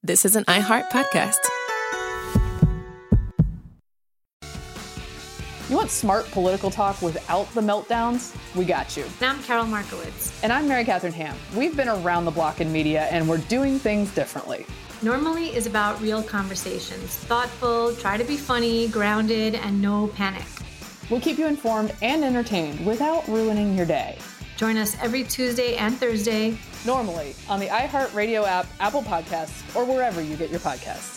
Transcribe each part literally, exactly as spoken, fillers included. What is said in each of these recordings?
This is an iHeart podcast. You want smart political talk without the meltdowns? We got you. And I'm Carol Markowitz. And I'm Mary Catherine Ham. We've been around the block in media, and we're doing things differently. Normally is about real conversations. Thoughtful, try to be funny, grounded, and no panic. We'll keep you informed and entertained without ruining your day. Join us every Tuesday and Thursday. Normally on the iHeartRadio app, Apple Podcasts, or wherever you get your podcasts.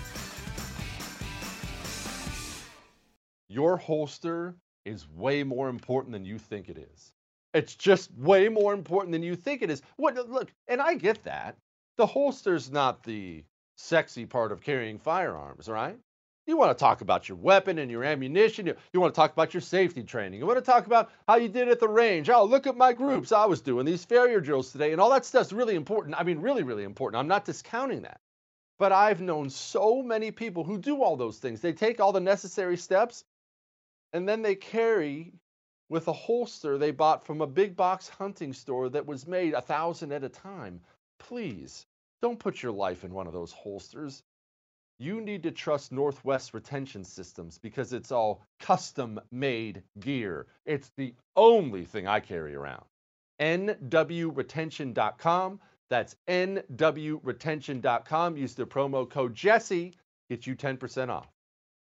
Your holster is way more important than you think it is. It's just way more important than you think it is. What, look, and I get that. The holster's not the sexy part of carrying firearms, right? You want to talk about your weapon and your ammunition. You, you want to talk about your safety training. You want to talk about how you did at the range. Oh, look at my groups. I was doing these failure drills today, and all that stuff's really important. I mean, really, really important. I'm not discounting that. But I've known so many people who do all those things. They take all the necessary steps, and then they carry with a holster they bought from a big box hunting store that was made a thousand at a time. Please, don't put your life in one of those holsters. You need to trust Northwest Retention Systems because it's all custom-made gear. It's the only thing I carry around. N W retention dot com. That's N W retention dot com. Use the promo code Jesse. Get you ten percent off.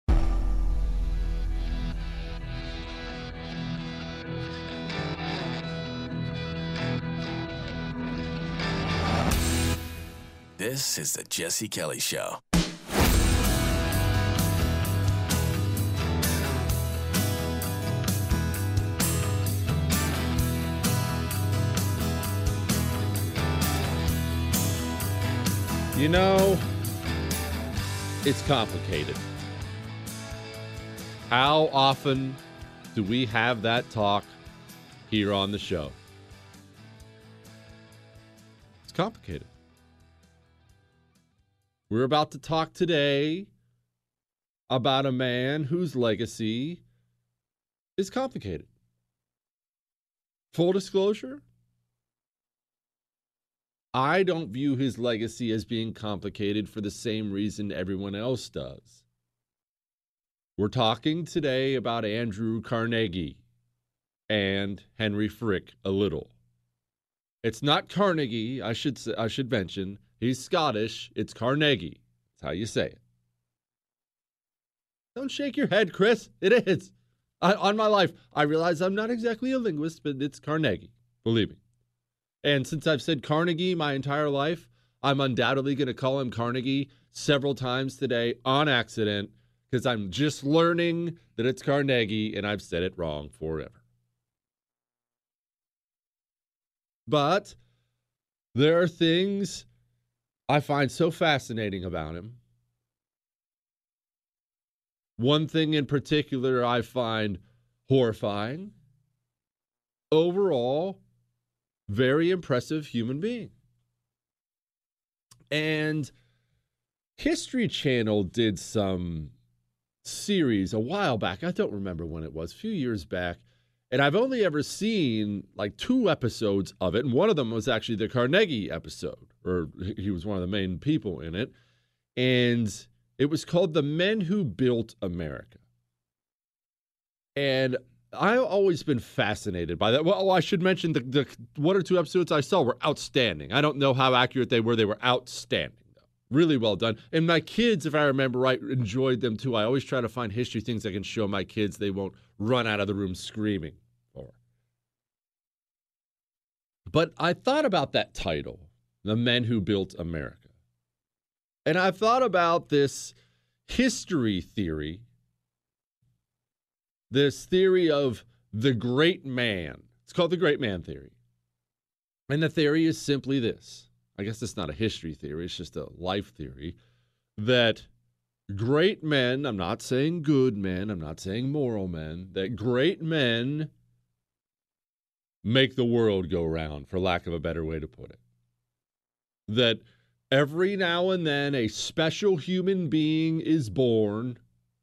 This is the Jesse Kelly Show. You know, it's complicated. How often do we have that talk here on the show? It's complicated. We're about to talk today about a man whose legacy is complicated. Full disclosure, I don't view his legacy as being complicated for the same reason everyone else does. We're talking today about Andrew Carnegie and Henry Frick a little. It's not Carnegie, I should say, I should mention. He's Scottish. It's Carnegie. That's how you say it. Don't shake your head, Chris. It is. I, on my life, I realize I'm not exactly a linguist, but it's Carnegie. Believe me. And since I've said Carnegie my entire life, I'm undoubtedly going to call him Carnegie several times today on accident because I'm just learning that it's Carnegie and I've said it wrong forever. But there are things I find so fascinating about him. One thing in particular I find horrifying. Overall, very impressive human being. And History Channel did some series a while back. I don't remember when it was, a few years back. And I've only ever seen like two episodes of it. And one of them was actually the Carnegie episode, or he was one of the main people in it. And it was called The Men Who Built America. And I've always been fascinated by that. Well, I should mention the, the one or two episodes I saw were outstanding. I don't know how accurate they were. They were outstanding, though. Really well done. And my kids, if I remember right, enjoyed them, too. I always try to find history things I can show my kids they won't run out of the room screaming for. But I thought about that title, The Men Who Built America. And I thought about this history theory, this theory of the great man. It's called the great man theory. And the theory is simply this. I guess it's not a history theory. It's just a life theory that great men, I'm not saying good men, I'm not saying moral men, that great men make the world go round, for lack of a better way to put it. That every now and then a special human being is born.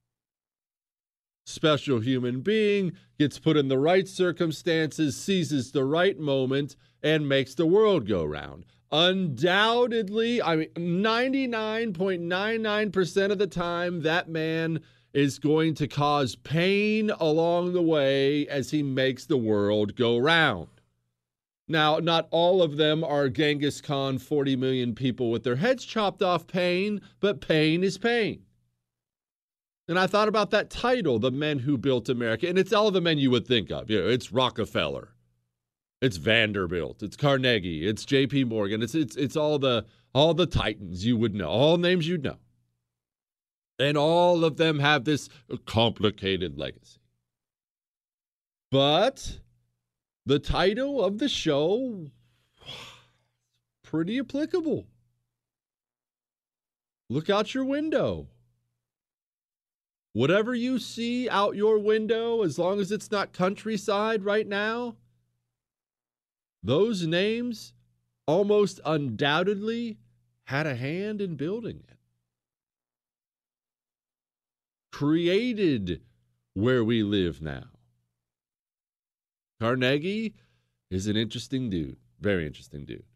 Special human being gets put in the right circumstances, seizes the right moment, and makes the world go round. undoubtedly, I mean, ninety-nine point nine nine percent of the time, that man is going to cause pain along the way as he makes the world go round. Now, not all of them are Genghis Khan, forty million people with their heads chopped off pain, but pain is pain. And I thought about that title, The Men Who Built America, and it's all the men you would think of. You know, it's Rockefeller, it's Vanderbilt, it's Carnegie, it's J P Morgan, it's it's it's all the all the titans you would know, all names you'd know. And all of them have this complicated legacy. But the title of the show, pretty applicable. Look out your window. Whatever you see out your window, as long as it's not countryside right now, those names almost undoubtedly had a hand in building it. Created where we live now. Carnegie is an interesting dude. Very interesting dude.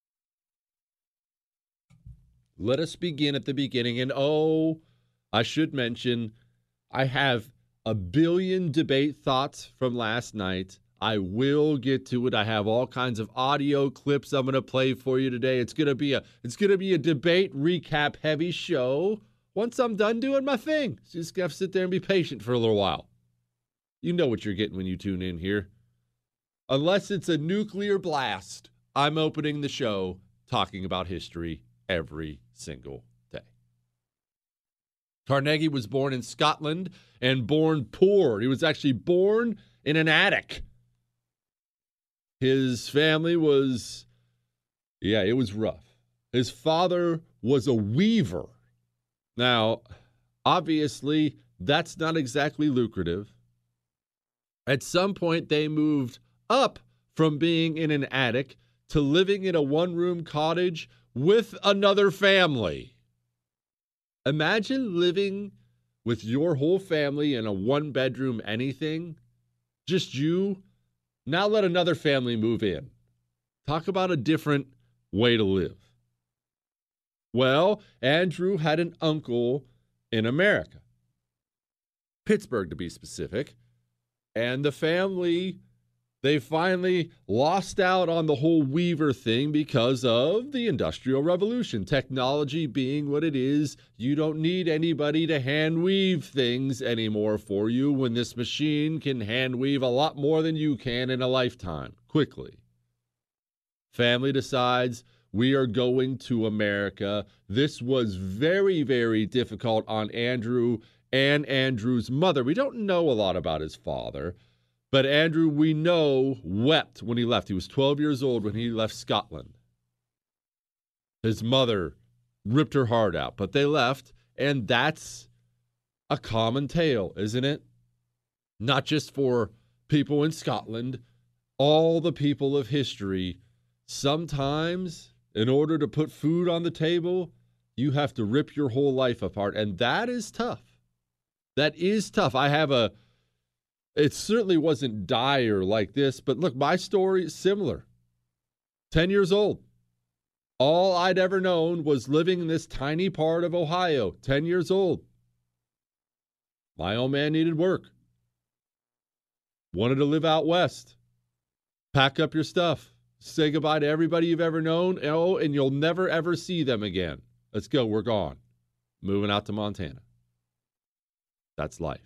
Let us begin at the beginning. And oh, I should mention, I have a billion debate thoughts from last night. I will get to it. I have all kinds of audio clips I'm going to play for you today. It's going to be a it's going to be a debate recap heavy show once I'm done doing my thing. So you just got to sit there and be patient for a little while. You know what you're getting when you tune in here. Unless it's a nuclear blast, I'm opening the show talking about history every single day. Carnegie was born in Scotland and born poor. He was actually born in an attic. His family was, yeah, it was rough. His father was a weaver. Now, obviously, that's not exactly lucrative. At some point, they moved up from being in an attic to living in a one-room cottage with another family. Imagine living with your whole family in a one-bedroom anything, just you. Now let another family move in. Talk about a different way to live. Well, Andrew had an uncle in America, Pittsburgh to be specific, and the family, they finally lost out on the whole weaver thing because of the Industrial Revolution. Technology being what it is, you don't need anybody to hand weave things anymore for you when this machine can hand weave a lot more than you can in a lifetime, quickly. Family decides, we are going to America. This was very, very difficult on Andrew and Andrew's mother. We don't know a lot about his father. But Andrew, we know, wept when he left. He was twelve years old when he left Scotland. His mother ripped her heart out, but they left, and that's a common tale, isn't it? Not just for people in Scotland, all the people of history. Sometimes, in order to put food on the table, you have to rip your whole life apart, and that is tough. That is tough. I have a It certainly wasn't dire like this, but look, my story is similar. ten years old. All I'd ever known was living in this tiny part of Ohio. ten years old. My old man needed work. Wanted to live out west. Pack up your stuff. Say goodbye to everybody you've ever known. Oh, and you'll never, ever see them again. Let's go. We're gone. Moving out to Montana. That's life.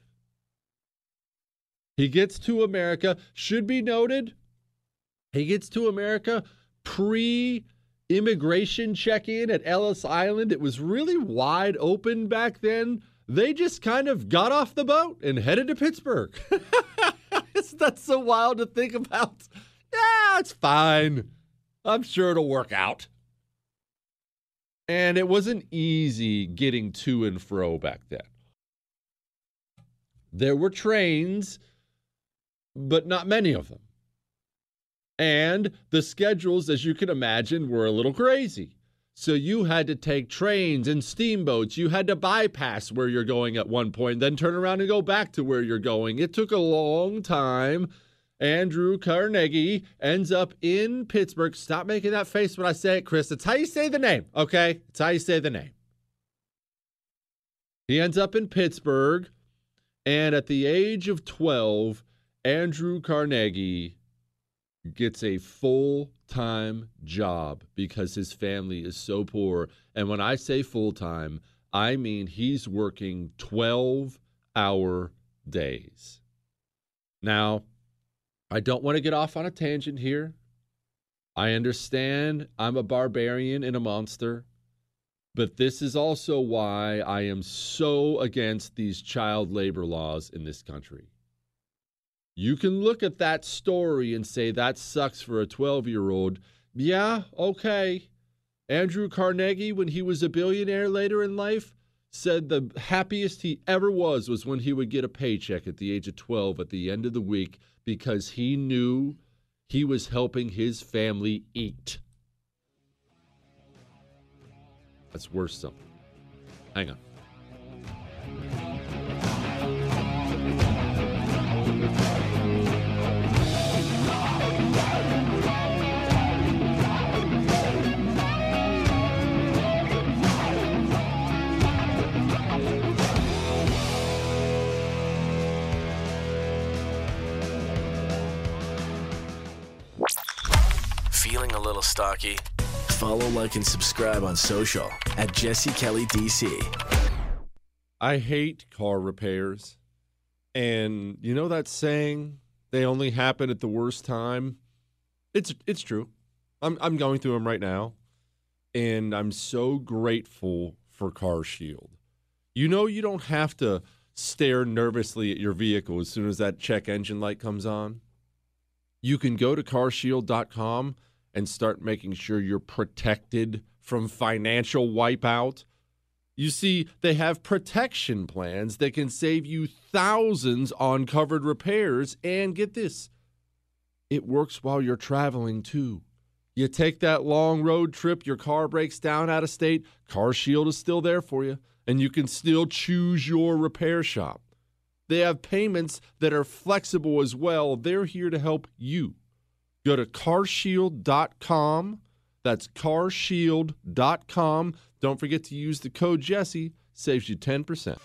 He gets to America, should be noted, he gets to America pre-immigration check-in at Ellis Island. It was really wide open back then. They just kind of got off the boat and headed to Pittsburgh. That's so wild to think about. Yeah, it's fine. I'm sure it'll work out. And it wasn't easy getting to and fro back then. There were trains, but not many of them. And the schedules, as you can imagine, were a little crazy. So you had to take trains and steamboats. You had to bypass where you're going at one point, then turn around and go back to where you're going. It took a long time, Andrew Carnegie ends up in Pittsburgh. Stop making that face when I say it, Chris. It's how you say the name, okay? It's how you say the name. He ends up in Pittsburgh, and at the age of twelve, Andrew Carnegie gets a full-time job because his family is so poor. And when I say full-time, I mean he's working twelve-hour days. Now, I don't want to get off on a tangent here. I understand I'm a barbarian and a monster, but this is also why I am so against these child labor laws in this country. You can look at that story and say that sucks for a twelve-year-old. Yeah, okay. Andrew Carnegie, when he was a billionaire later in life, said the happiest he ever was was when he would get a paycheck at the age of twelve at the end of the week because he knew he was helping his family eat. That's worth something. Hang on. Feeling a little stocky? Follow, like, and subscribe on social at Jesse Kelly D C. I hate car repairs. And you know that saying, they only happen at the worst time? It's it's true. I'm I'm going through them right now. And I'm so grateful for CarShield. You know you don't have to stare nervously at your vehicle as soon as that check engine light comes on. You can go to car shield dot com and start making sure you're protected from financial wipeout. You see, they have protection plans that can save you thousands on covered repairs. And get this, it works while you're traveling too. You take that long road trip, your car breaks down out of state, CarShield is still there for you, and you can still choose your repair shop. They have payments that are flexible as well. They're here to help you. Go to car shield dot com. That's car shield dot com. Don't forget to use the code Jesse. Saves you ten percent.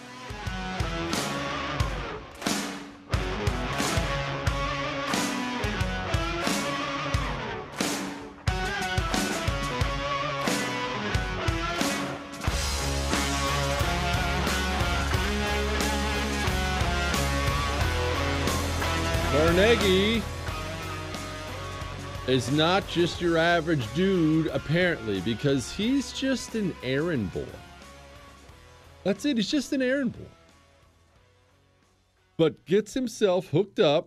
Carnegie is not just your average dude, apparently, because he's just an errand boy. That's it. He's just an errand boy. But gets himself hooked up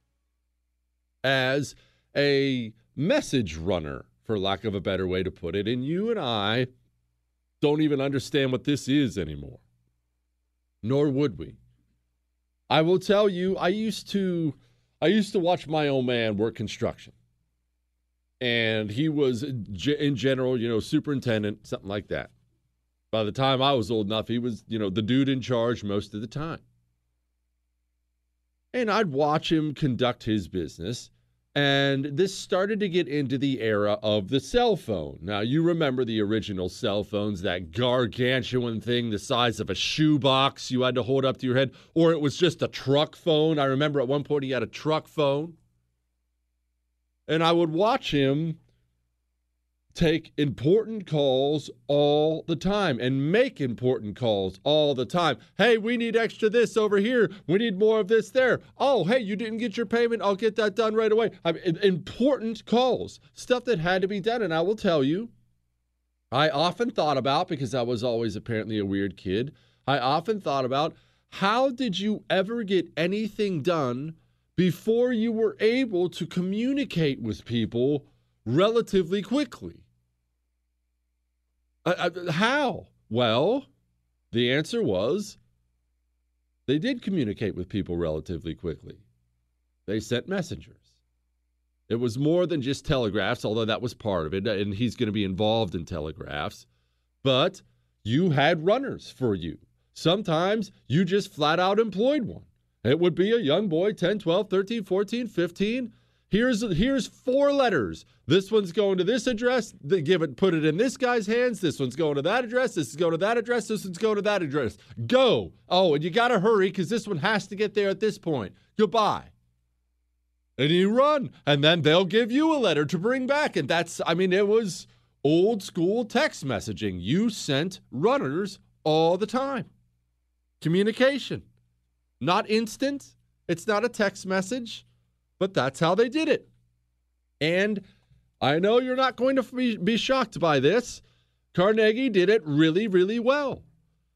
as a message runner, for lack of a better way to put it. And you and I don't even understand what this is anymore. Nor would we. I will tell you, I used to... I used to watch my old man work construction. And he was, in general, you know, superintendent, something like that. By the time I was old enough, he was, you know, the dude in charge most of the time. And I'd watch him conduct his business. And this started to get into the era of the cell phone. Now, you remember the original cell phones, that gargantuan thing the size of a shoebox you had to hold up to your head, or it was just a truck phone. I remember at one point he had a truck phone. And I would watch him take important calls all the time and make important calls all the time. Hey, we need extra this over here. We need more of this there. Oh, hey, you didn't get your payment. I'll get that done right away. I mean, important calls, stuff that had to be done. And I will tell you, I often thought about, because I was always apparently a weird kid, I often thought about, how did you ever get anything done before you were able to communicate with people relatively quickly? Uh, uh, how? Well, the answer was they did communicate with people relatively quickly. They sent messengers. It was more than just telegraphs, although that was part of it, and he's going to be involved in telegraphs. But you had runners for you. Sometimes you just flat out employed one. It would be a young boy, ten, twelve, thirteen, fourteen, fifteen. Here's here's four letters. This one's going to this address. They give it, put it in this guy's hands. This one's going to that address. This is going to that address. This one's going to that address. Go. Oh, and you got to hurry because this one has to get there at this point. Goodbye. And you run. And then they'll give you a letter to bring back. And that's, I mean, it was old school text messaging. You sent runners all the time. Communication. Not instant. It's not a text message. But that's how they did it. And I know you're not going to be, be shocked by this. Carnegie did it really, really well.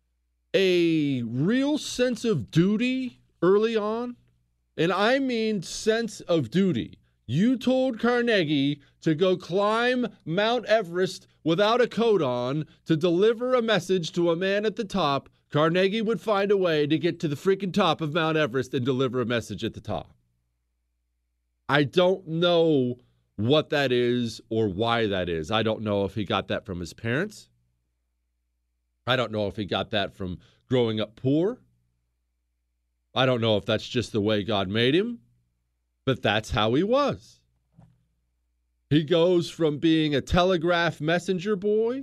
A real sense of duty early on. And I mean sense of duty. You told Carnegie to go climb Mount Everest without a coat on to deliver a message to a man at the top. Carnegie would find a way to get to the freaking top of Mount Everest and deliver a message at the top. I don't know what that is or why that is. I don't know if he got that from his parents. I don't know if he got that from growing up poor. I don't know if that's just the way God made him, but that's how he was. He goes from being a telegraph messenger boy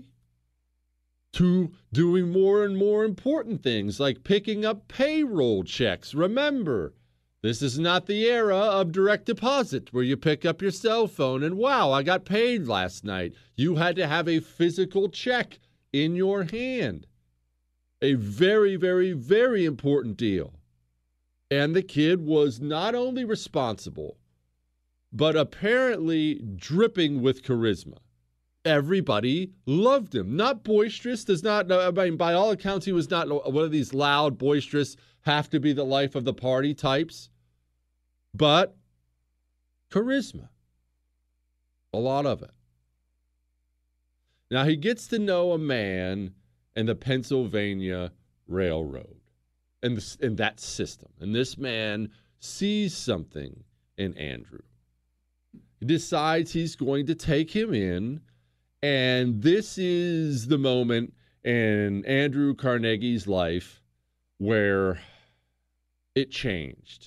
to doing more and more important things like picking up payroll checks. Remember, this is not the era of direct deposit where you pick up your cell phone and, wow, I got paid last night. You had to have a physical check in your hand. A very, very, very important deal. And the kid was not only responsible, but apparently dripping with charisma. Everybody loved him. Not boisterous, does not, I mean, by all accounts, he was not one of these loud, boisterous, have to be the life of the party types. But charisma. A lot of it. Now, he gets to know a man in the Pennsylvania Railroad and, the, and that system. And this man sees something in Andrew. He decides he's going to take him in. And this is the moment in Andrew Carnegie's life where it changed.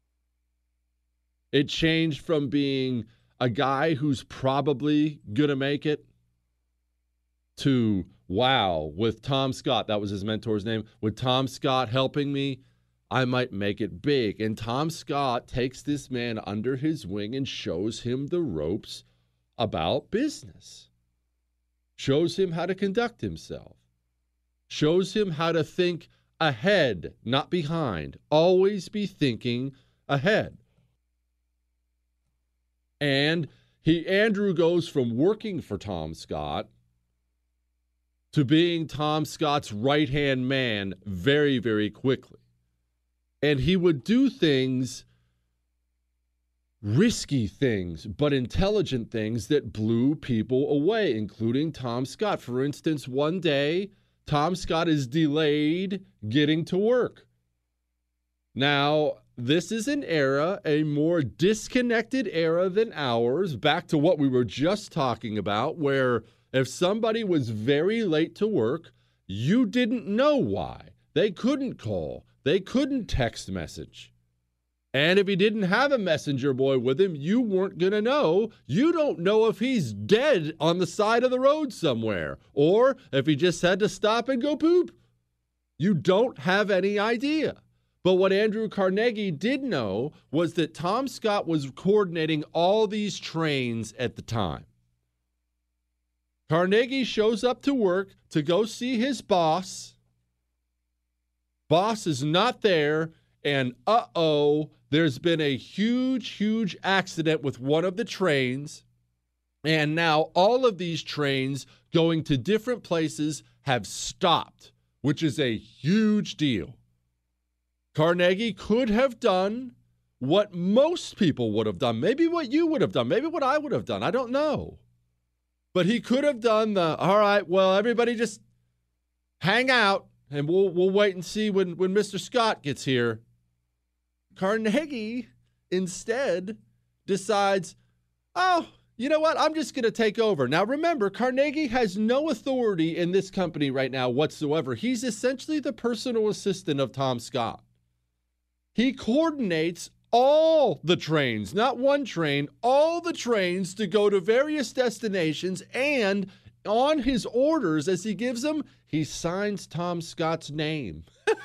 It changed from being a guy who's probably going to make it to, wow, with Tom Scott, that was his mentor's name, with Tom Scott helping me, I might make it big. And Tom Scott takes this man under his wing and shows him the ropes about business. Shows him how to conduct himself. Shows him how to think ahead, not behind. Always be thinking ahead. And he Andrew goes from working for Tom Scott to being Tom Scott's right-hand man very, very quickly. And he would do things, risky things, but intelligent things that blew people away, including Tom Scott. For instance, one day, Tom Scott is delayed getting to work. Now, this is an era, a more disconnected era than ours, back to what we were just talking about, where if somebody was very late to work, you didn't know why. They couldn't call. They couldn't text message. And if he didn't have a messenger boy with him, you weren't going to know. You don't know if he's dead on the side of the road somewhere, or if he just had to stop and go poop. You don't have any idea. But what Andrew Carnegie did know was that Tom Scott was coordinating all these trains at the time. Carnegie shows up to work to go see his boss. Boss is not there, and uh-oh, there's been a huge, huge accident with one of the trains, and now all of these trains going to different places have stopped, which is a huge deal. Carnegie could have done what most people would have done, maybe what you would have done, maybe what I would have done, I don't know. But he could have done the, all right, well, everybody just hang out, and we'll we'll wait and see when, when Mister Scott gets here. Carnegie instead decides, oh, you know what? I'm just going to take over. Now, remember, Carnegie has no authority in this company right now whatsoever. He's essentially the personal assistant of Tom Scott. He coordinates all the trains, not one train, all the trains to go to various destinations, and on his orders as he gives them, he signs Tom Scott's name.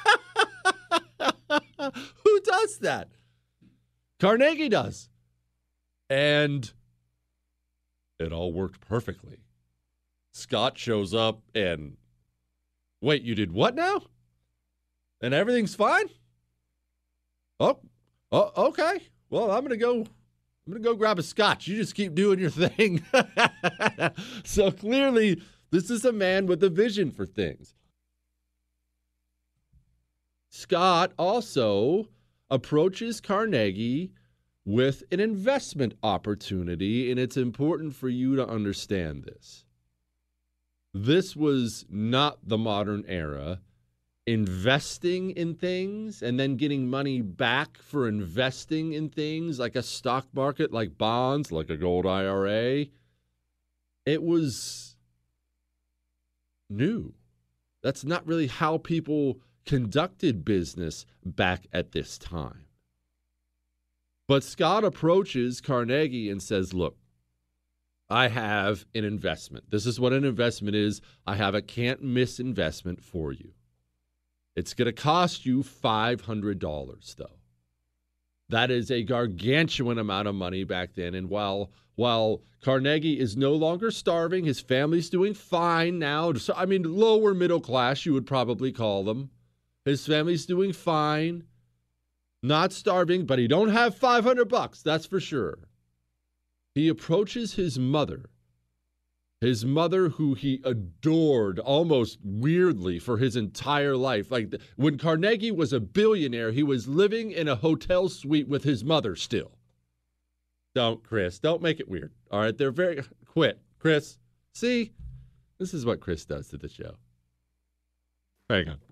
Who does that? Carnegie does. And it all worked perfectly. Scott shows up and, wait, you did what now? And everything's fine? Oh, oh okay. Well, I'm going to go, I'm going to go grab a scotch. You just keep doing your thing. So clearly, this is a man with a vision for things. Scott also approaches Carnegie with an investment opportunity, and it's important for you to understand this. This was not the modern era. Investing in things and then getting money back for investing in things like a stock market, like bonds, like a gold I R A. It was new. That's not really how people conducted business back at this time. But Scott approaches Carnegie and says, look, I have an investment. This is what an investment is. I have a can't miss investment for you. It's going to cost you five hundred dollars, though. That is a gargantuan amount of money back then. And while while Carnegie is no longer starving, his family's doing fine now. So, I mean, lower middle class, you would probably call them. His family's doing fine, not starving, but he don't have five hundred bucks, that's for sure. He approaches his mother, his mother who he adored almost weirdly for his entire life. Like when Carnegie was a billionaire, he was living in a hotel suite with his mother still. Don't, Chris, don't make it weird. All right, they're very, quit. Chris, see, this is what Chris does to the show. Hang on.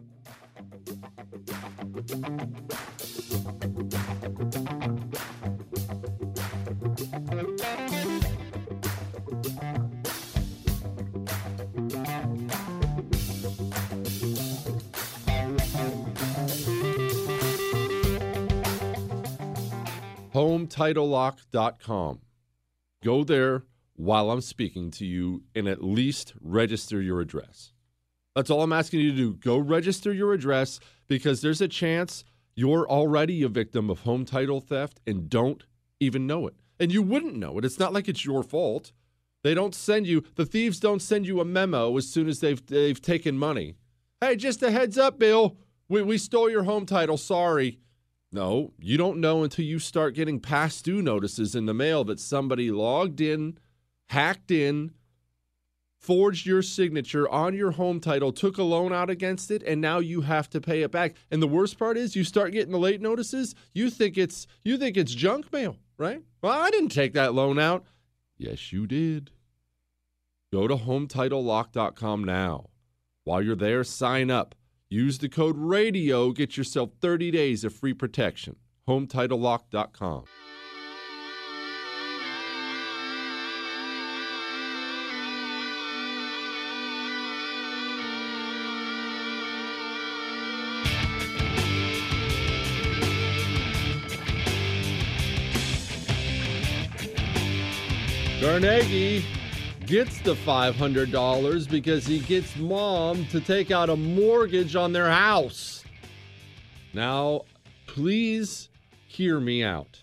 home title lock dot com. Go there while I'm speaking to you and at least register your address. That's all I'm asking you to do. Go register your address because there's a chance you're already a victim of home title theft and don't even know it. And you wouldn't know it. It's not like it's your fault. They don't send you, the thieves don't send you a memo as soon as they've they've taken money. Hey, just a heads up, Bill. We, we stole your home title. Sorry. No, you don't know until you start getting past due notices in the mail that somebody logged in, hacked in, forged your signature on your home title, took a loan out against it, and now you have to pay it back. And the worst part is you start getting the late notices, you think it's you think it's junk mail, right? Well, I didn't take that loan out. Yes, you did. Go to home title lock dot com now. While you're there, sign up. Use the code RADIO, get yourself thirty days of free protection. home title lock dot com. Carnegie gets the five hundred dollars because he gets mom to take out a mortgage on their house. Now, please hear me out.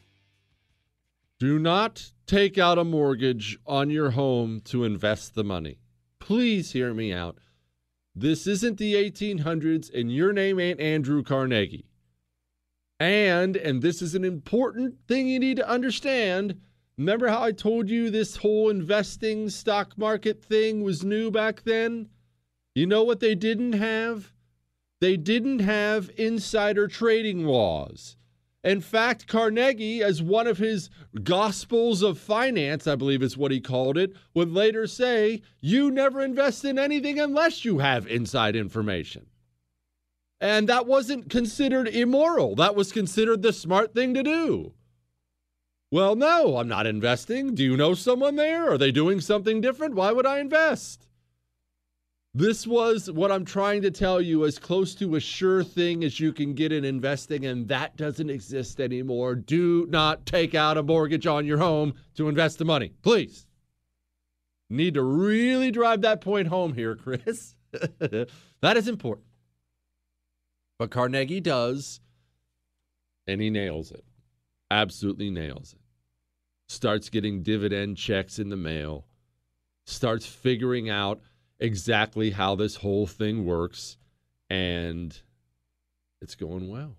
Do not take out a mortgage on your home to invest the money. Please hear me out. This isn't the eighteen hundreds and your name ain't Andrew Carnegie. And, and this is an important thing you need to understand. Remember how I told you this whole investing stock market thing was new back then? You know what they didn't have? They didn't have insider trading laws. In fact, Carnegie, as one of his gospels of finance, I believe is what he called it, would later say, you never invest in anything unless you have inside information. And that wasn't considered immoral. That was considered the smart thing to do. Well, no, I'm not investing. Do you know someone there? Are they doing something different? Why would I invest? This was what I'm trying to tell you, as close to a sure thing as you can get in investing, and that doesn't exist anymore. Do not take out a mortgage on your home to invest the money, please. Need to really drive that point home here, Chris. That is important. But Carnegie does, and he nails it. Absolutely nails it. Starts getting dividend checks in the mail. Starts figuring out exactly how this whole thing works, and it's going well.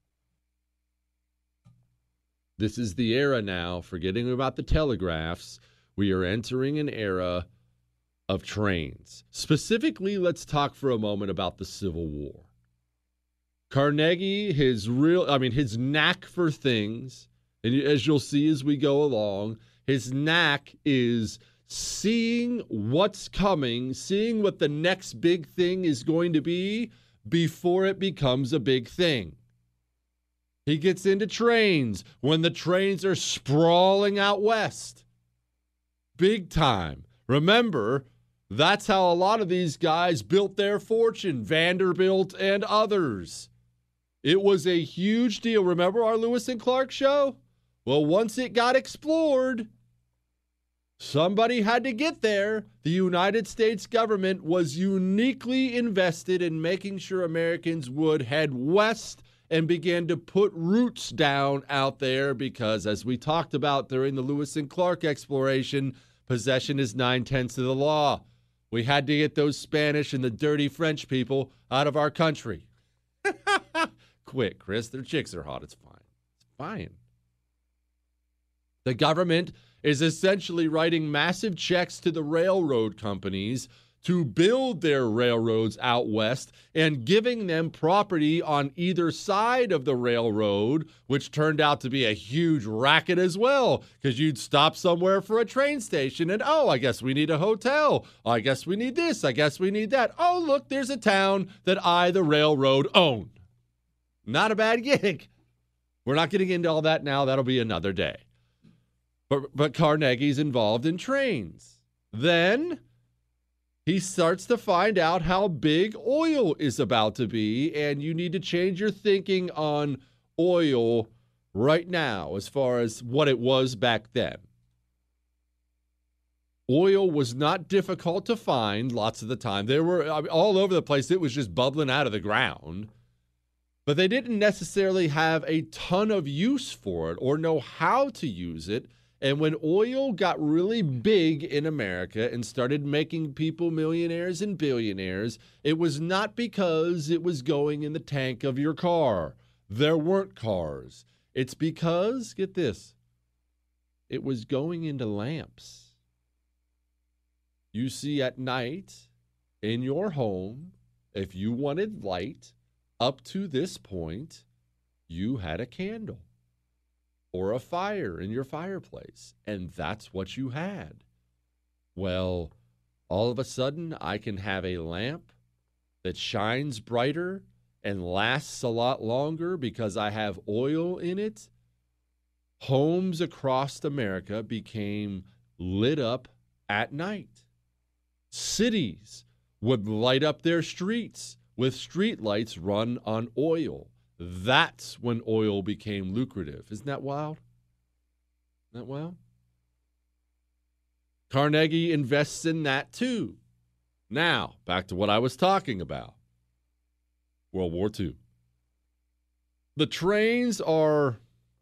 This is the era now, forgetting about the telegraphs. We are entering an era of trains. Specifically, let's talk for a moment about the Civil War. Carnegie, his real, I mean, his knack for things, and as you'll see as we go along, his knack is seeing what's coming, seeing what the next big thing is going to be before it becomes a big thing. He gets into trains when the trains are sprawling out west. Big time. Remember, that's how a lot of these guys built their fortune, Vanderbilt and others. It was a huge deal. Remember our Lewis and Clark show? Well, once it got explored, somebody had to get there. The United States government was uniquely invested in making sure Americans would head west and begin to put roots down out there because, as we talked about during the Lewis and Clark exploration, possession is nine-tenths of the law. We had to get those Spanish and the dirty French people out of our country. Quick, Chris, their chicks are hot. It's fine. It's fine. The government is essentially writing massive checks to the railroad companies to build their railroads out west and giving them property on either side of the railroad, which turned out to be a huge racket as well, because you'd stop somewhere for a train station and, oh, I guess we need a hotel. I guess we need this. I guess we need that. Oh, look, there's a town that I, the railroad, own. Not a bad gig. We're not getting into all that now. That'll be another day. But, but Carnegie's involved in trains. Then he starts to find out how big oil is about to be, and you need to change your thinking on oil right now as far as what it was back then. Oil was not difficult to find lots of the time. There were I mean, all over the place. It was just bubbling out of the ground. But they didn't necessarily have a ton of use for it or know how to use it. And when oil got really big in America and started making people millionaires and billionaires, it was not because it was going in the tank of your car. There weren't cars. It's because, get this, it was going into lamps. You see, at night in your home, if you wanted light, up to this point, you had a candle or a fire in your fireplace, and that's what you had. Well, all of a sudden, I can have a lamp that shines brighter and lasts a lot longer because I have oil in it. Homes across America became lit up at night. Cities would light up their streets with street lights run on oil. That's when oil became lucrative. Isn't that wild? Isn't that wild? Carnegie invests in that too. Now, back to what I was talking about. World War Two. The trains are,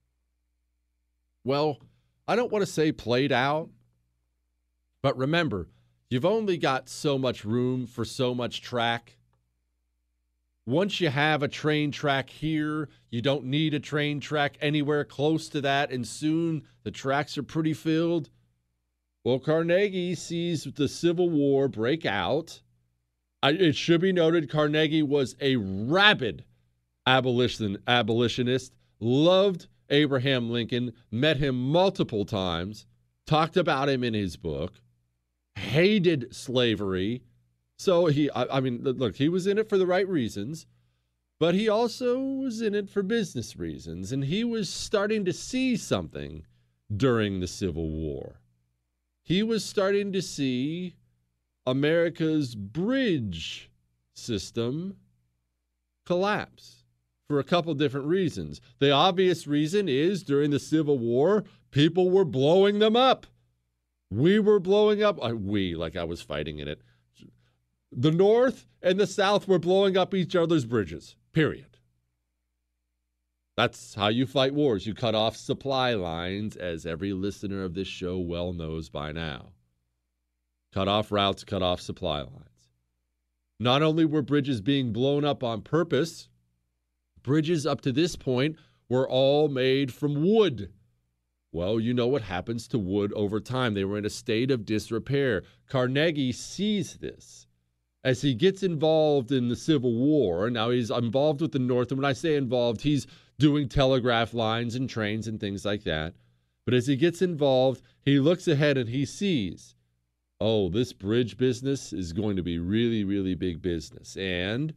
well, I don't want to say played out, but remember, you've only got so much room for so much track. Once you have a train track here, you don't need a train track anywhere close to that, and soon the tracks are pretty filled. Well, Carnegie sees the Civil War break out. I, it should be noted Carnegie was a rabid abolition, abolitionist, loved Abraham Lincoln, met him multiple times, talked about him in his book, hated slavery. So he, I, I mean, look, he was in it for the right reasons, but he also was in it for business reasons, and he was starting to see something during the Civil War. He was starting to see America's bridge system collapse for a couple different reasons. The obvious reason is during the Civil War, people were blowing them up. We were blowing up, uh, we, like I was fighting in it. The North and the South were blowing up each other's bridges, period. That's how you fight wars. You cut off supply lines, as every listener of this show well knows by now. Cut off routes, cut off supply lines. Not only were bridges being blown up on purpose, bridges up to this point were all made from wood. Well, you know what happens to wood over time. They were in a state of disrepair. Carnegie sees this as he gets involved in the Civil War. Now he's involved with the North, and when I say involved, he's doing telegraph lines and trains and things like that. But as he gets involved, he looks ahead and he sees, oh, this bridge business is going to be really, really big business. And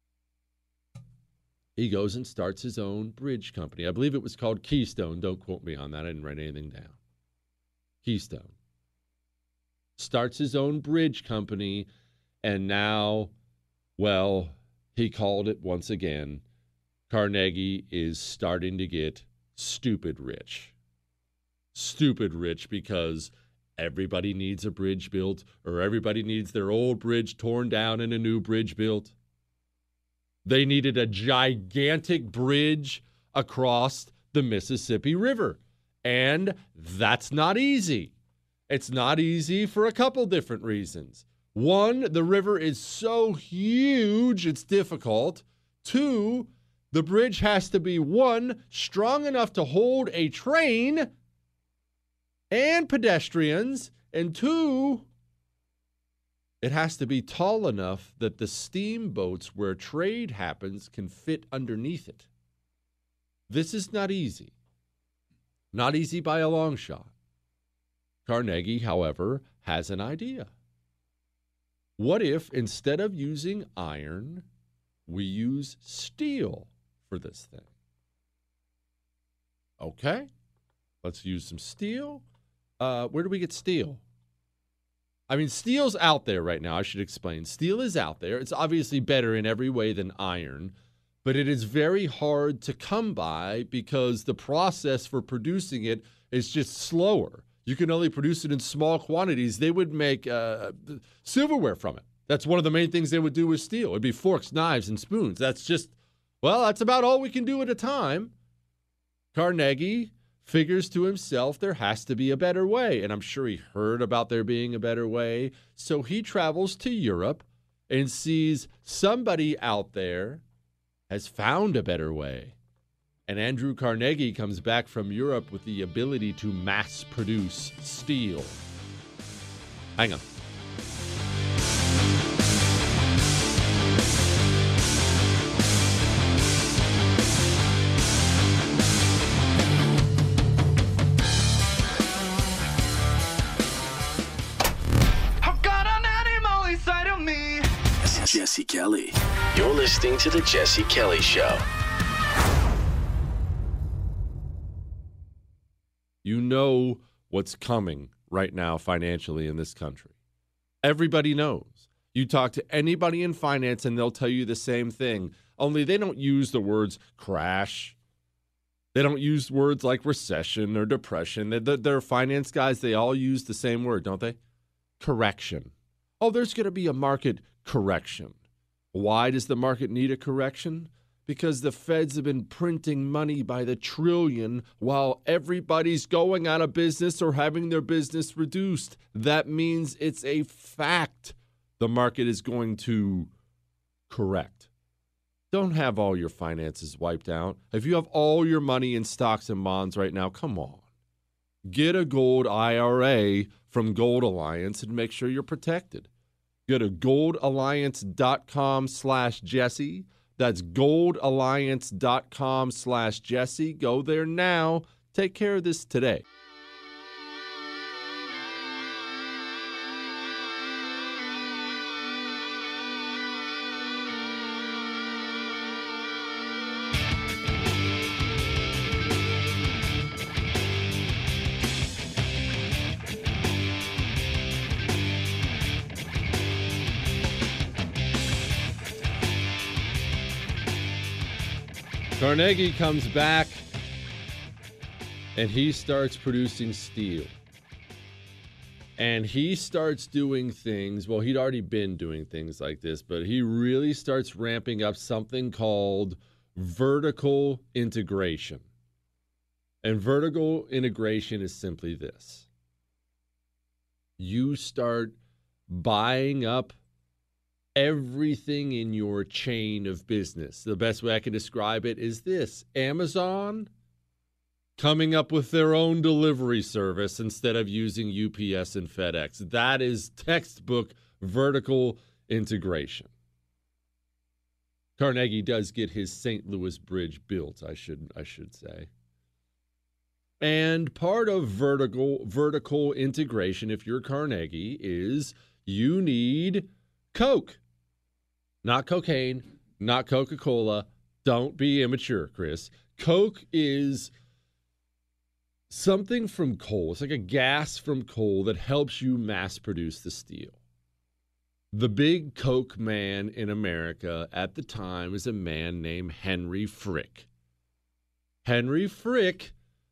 he goes and starts his own bridge company. I believe it was called Keystone. Don't quote me on that. I didn't write anything down. Keystone. Starts his own bridge company, and now, well, he called it once again. Carnegie is starting to get stupid rich. Stupid rich because everybody needs a bridge built, or everybody needs their old bridge torn down and a new bridge built. They needed a gigantic bridge across the Mississippi River. And that's not easy. It's not easy for a couple different reasons. One, the river is so huge, it's difficult. Two, the bridge has to be, one, strong enough to hold a train and pedestrians. And two, it has to be tall enough that the steamboats where trade happens can fit underneath it. This is not easy. Not easy by a long shot. Carnegie, however, has an idea. What if instead of using iron, we use steel for this thing? Okay, let's use some steel. Uh, where do we get steel? I mean, steel's out there right now, I should explain. Steel is out there. It's obviously better in every way than iron, but it is very hard to come by because the process for producing it is just slower. You can only produce it in small quantities. They would make uh, silverware from it. That's one of the main things they would do with steel. It'd be forks, knives, and spoons. That's just, well, that's about all we can do at a time. Carnegie figures to himself there has to be a better way, and I'm sure he heard about there being a better way. So he travels to Europe and sees somebody out there has found a better way. And Andrew Carnegie comes back from Europe with the ability to mass produce steel. Hang on. Jesse Kelly. You're listening to The Jesse Kelly Show. You know what's coming right now financially in this country. Everybody knows. You talk to anybody in finance and they'll tell you the same thing, only they don't use the words crash. They don't use words like recession or depression. They're, they're finance guys. They all use the same word, don't they? Correction. Oh, there's going to be a market correction. Why does the market need a correction? Because the feds have been printing money by the trillion while everybody's going out of business or having their business reduced. That means it's a fact the market is going to correct. Don't have all your finances wiped out. If you have all your money in stocks and bonds right now, come on. Get a gold I R A from Gold Alliance and make sure you're protected. Go to goldalliance.com slash Jesse. That's goldalliance.com slash Jesse. Go there now. Take care of this today. Carnegie comes back and he starts producing steel. And he starts doing things, well, he'd already been doing things like this, but he really starts ramping up something called vertical integration. And vertical integration is simply this. You start buying up everything in your chain of business. The best way I can describe it is this. Amazon coming up with their own delivery service instead of using U P S and FedEx. That is textbook vertical integration. Carnegie does get his Saint Louis Bridge built, I should I should say. And part of vertical vertical integration, if you're Carnegie, is you need Coke. Not cocaine, not Coca-Cola. Don't be immature, Chris. Coke is something from coal. It's like a gas from coal that helps you mass produce the steel. The big Coke man in America at the time is a man named Henry Frick. Henry Frick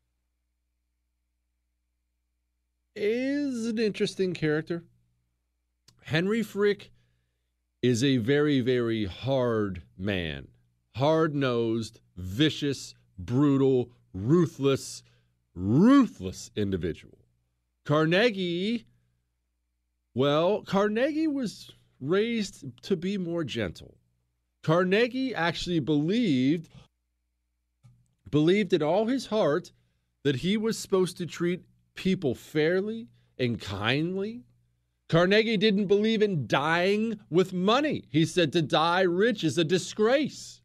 is an interesting character. Henry Frick is a very, very hard man. Hard-nosed, vicious, brutal, ruthless, ruthless individual. Carnegie, well, Carnegie was raised to be more gentle. Carnegie actually believed, believed in all his heart that he was supposed to treat people fairly and kindly. Carnegie didn't believe in dying with money. He said to die rich is a disgrace.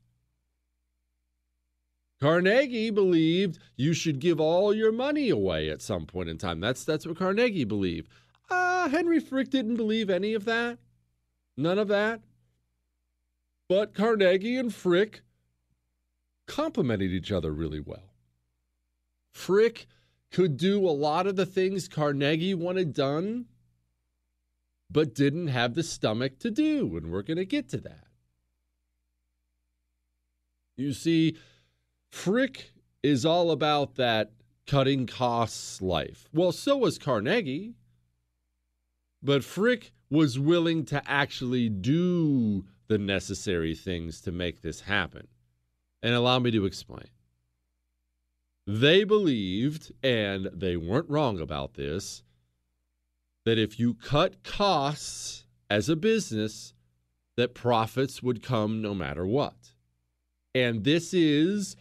Carnegie believed you should give all your money away at some point in time. That's, that's what Carnegie believed. Uh, Henry Frick didn't believe any of that. None of that. But Carnegie and Frick complemented each other really well. Frick could do a lot of the things Carnegie wanted done, but didn't have the stomach to do, and we're going to get to that. You see, Frick is all about that cutting costs life. Well, so was Carnegie, but Frick was willing to actually do the necessary things to make this happen. And allow me to explain. They believed, and they weren't wrong about this, that if you cut costs as a business, that profits would come no matter what. And this is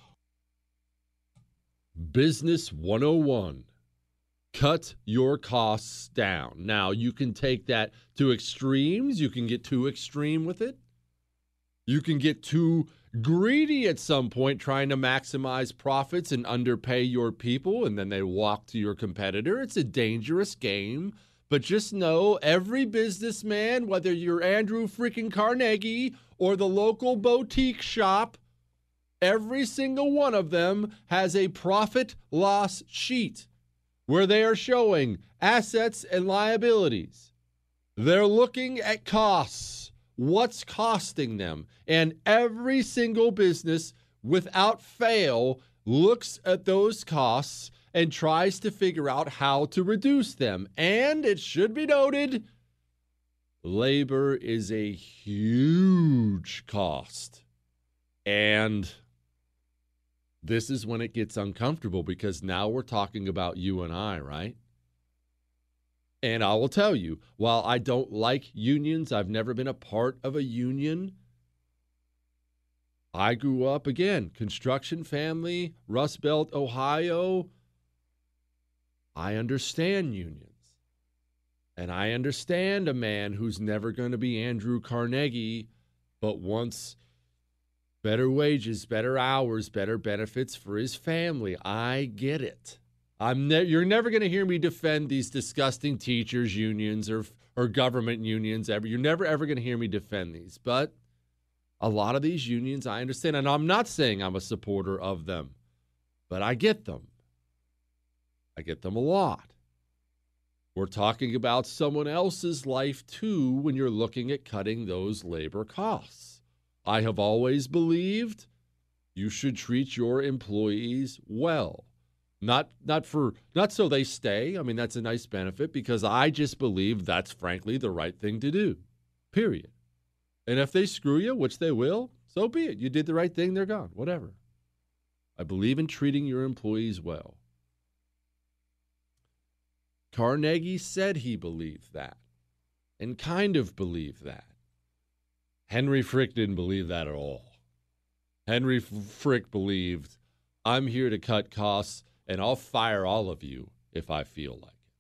Business one oh one. Cut your costs down. Now, you can take that to extremes. You can get too extreme with it. You can get too greedy at some point, trying to maximize profits and underpay your people, and then they walk to your competitor. It's a dangerous game. But just know, every businessman, whether you're Andrew freaking Carnegie or the local boutique shop, every single one of them has a profit loss sheet where they are showing assets and liabilities. They're looking at costs, what's costing them. And every single business, without fail, looks at those costs and tries to figure out how to reduce them. And it should be noted, labor is a huge cost. And this is when it gets uncomfortable, because now we're talking about you and I, right? And I will tell you, while I don't like unions, I've never been a part of a union. I grew up, again, construction family, Rust Belt, Ohio. I understand unions. And I understand a man who's never going to be Andrew Carnegie, but wants better wages, better hours, better benefits for his family. I get it. I'm ne- you're never going to hear me defend these disgusting teachers' unions or, or government unions ever. You're never, ever going to hear me defend these. But a lot of these unions, I understand. And I'm not saying I'm a supporter of them, but I get them. I get them a lot. We're talking about someone else's life, too, when you're looking at cutting those labor costs. I have always believed You should treat your employees well. Not not for not so they stay. I mean, that's a nice benefit because I just believe that's frankly the right thing to do. Period. And if they screw you, which they will, so be it. You did the right thing, they're gone. Whatever. I believe in treating your employees well. Carnegie said he believed that and kind of believed that. Henry Frick didn't believe that at all. Henry Frick believed, I'm here to cut costs and I'll fire all of you if I feel like it.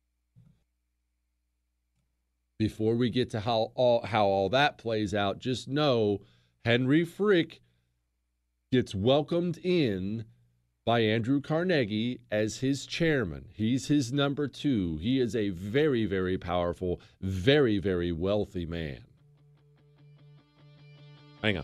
Before we get to how all, how all that plays out, just know Henry Frick gets welcomed in by Andrew Carnegie as his chairman. He's his number two. He is a very, very powerful, very, very wealthy man. Hang on.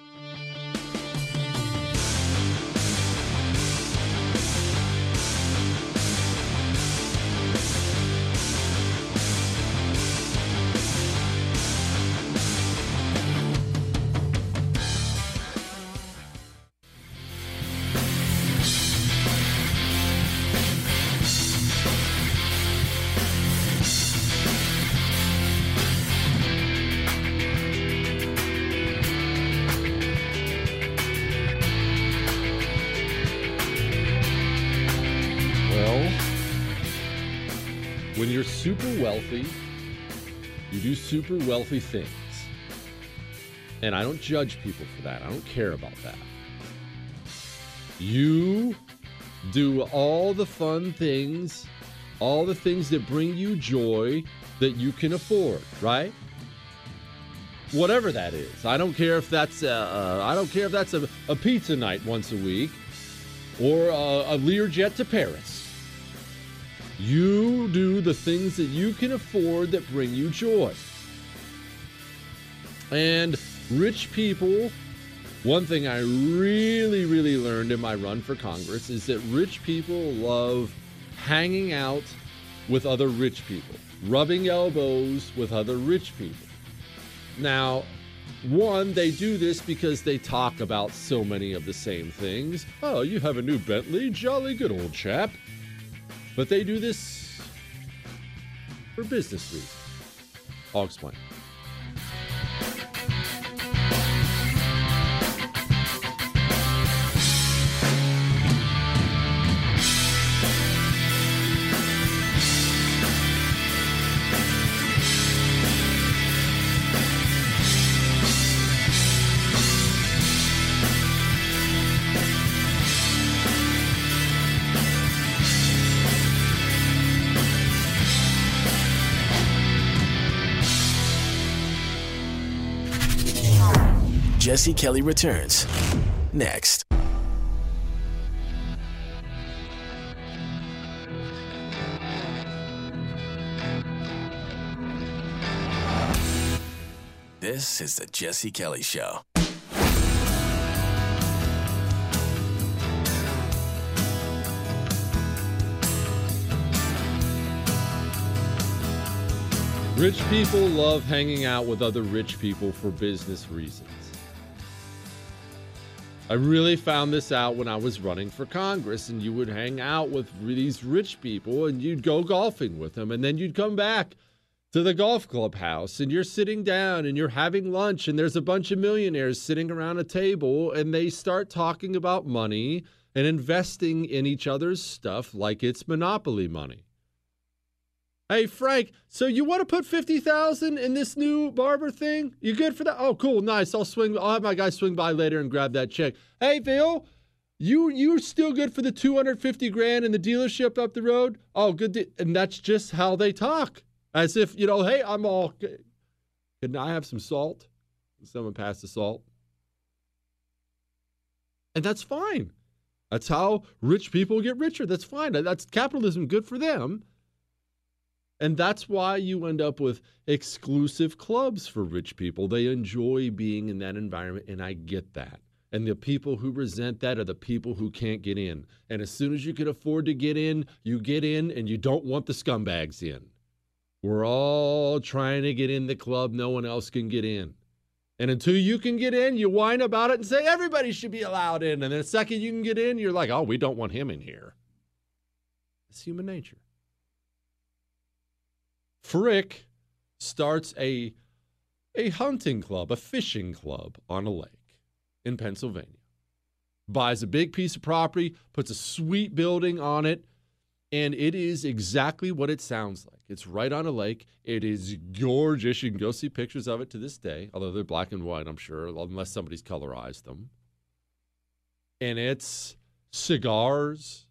When you're super wealthy, you do super wealthy things. And I don't judge people for that. I don't care about that. You do all the fun things, all the things that bring you joy that you can afford, right? Whatever that is. I don't care if that's a, uh, I don't care if that's a, a pizza night once a week or a, a Learjet to Paris. You do the things that you can afford that bring you joy. And rich people, one thing I really, really learned in my run for Congress is that rich people love hanging out with other rich people, rubbing elbows with other rich people. Now, one, they do this because they talk about so many of the same things. Oh, you have a new Bentley? Jolly good, old chap. But they do this for business reasons. I'll explain. Jesse Kelly returns next. This is the Jesse Kelly Show. Rich people love hanging out with other rich people for business reasons. I really found this out when I was running for Congress, and you would hang out with these rich people and you'd go golfing with them, and then you'd come back to the golf clubhouse and you're sitting down and you're having lunch and there's a bunch of millionaires sitting around a table and they start talking about money and investing in each other's stuff like it's monopoly money. Hey, Frank, so you want to put fifty thousand dollars in this new barber thing? You good for that? Oh, cool, nice. I'll swing. I'll have my guy swing by later and grab that check. Hey, Bill, you you're still good for the two hundred fifty grand in the dealership up the road? Oh, good. De- and that's just how they talk. As if, you know, hey, I'm all, can I have some salt? Someone pass the salt. And that's fine. That's how rich people get richer. That's fine. That's capitalism, good for them. And that's why you end up with exclusive clubs for rich people. They enjoy being in that environment, and I get that. And the people who resent that are the people who can't get in. And as soon as you can afford to get in, you get in, and you don't want the scumbags in. We're all trying to get in the club. No one else can get in. And until you can get in, you whine about it and say everybody should be allowed in. And then the second you can get in, you're like, oh, we don't want him in here. It's human nature. Frick starts a, a hunting club, a fishing club on a lake in Pennsylvania. Buys a big piece of property, puts a sweet building on it, and it is exactly what it sounds like. It's right on a lake. It is gorgeous. You can go see pictures of it to this day, although they're black and white, I'm sure, unless somebody's colorized them. And it's cigars,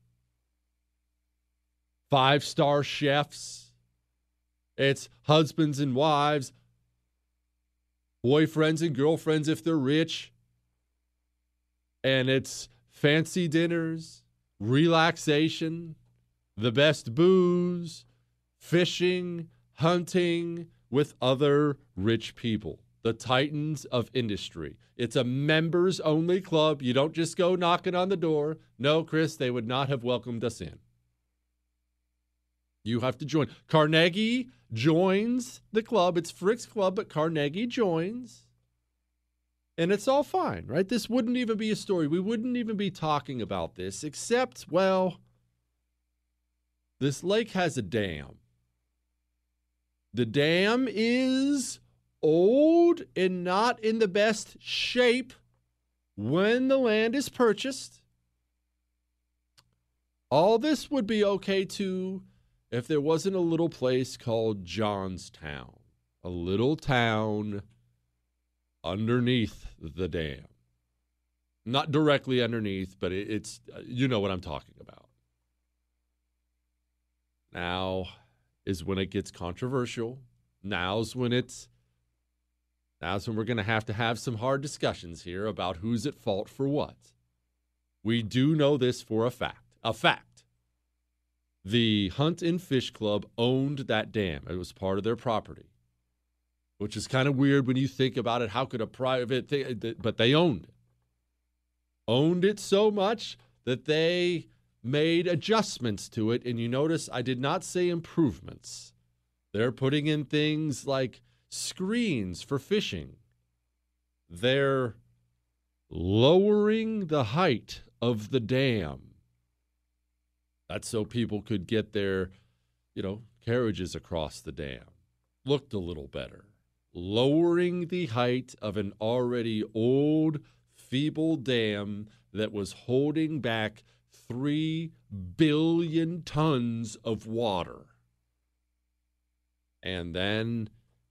five-star chefs. It's husbands and wives, boyfriends and girlfriends if they're rich. And it's fancy dinners, relaxation, the best booze, fishing, hunting with other rich people, the titans of industry. It's a members-only club. You don't just go knocking on the door. No, Chris, they would not have welcomed us in. You have to join. Carnegie joins the club. It's Frick's club, but Carnegie joins. And it's all fine, right? This wouldn't even be a story. We wouldn't even be talking about this, except, well, this lake has a dam. The dam is old and not in the best shape when the land is purchased. All this would be okay, too, if there wasn't a little place called Johnstown, a little town underneath the dam. Not directly underneath, but it, it's, you know what I'm talking about. Now is when it gets controversial. Now's when it's, now's when we're going to have to have some hard discussions here about who's at fault for what. We do know this for a fact. A fact. The Hunt and Fish Club owned that dam. It was part of their property, which is kind of weird when you think about it. How could a private thing, but they owned it. Owned it so much that they made adjustments to it. And you notice I did not say improvements. They're putting in things like screens for fishing. They're lowering the height of the dam. That's so people could get their, you know, carriages across the dam. Looked a little better. Lowering the height of an already old, feeble dam that was holding back three billion tons of water. And then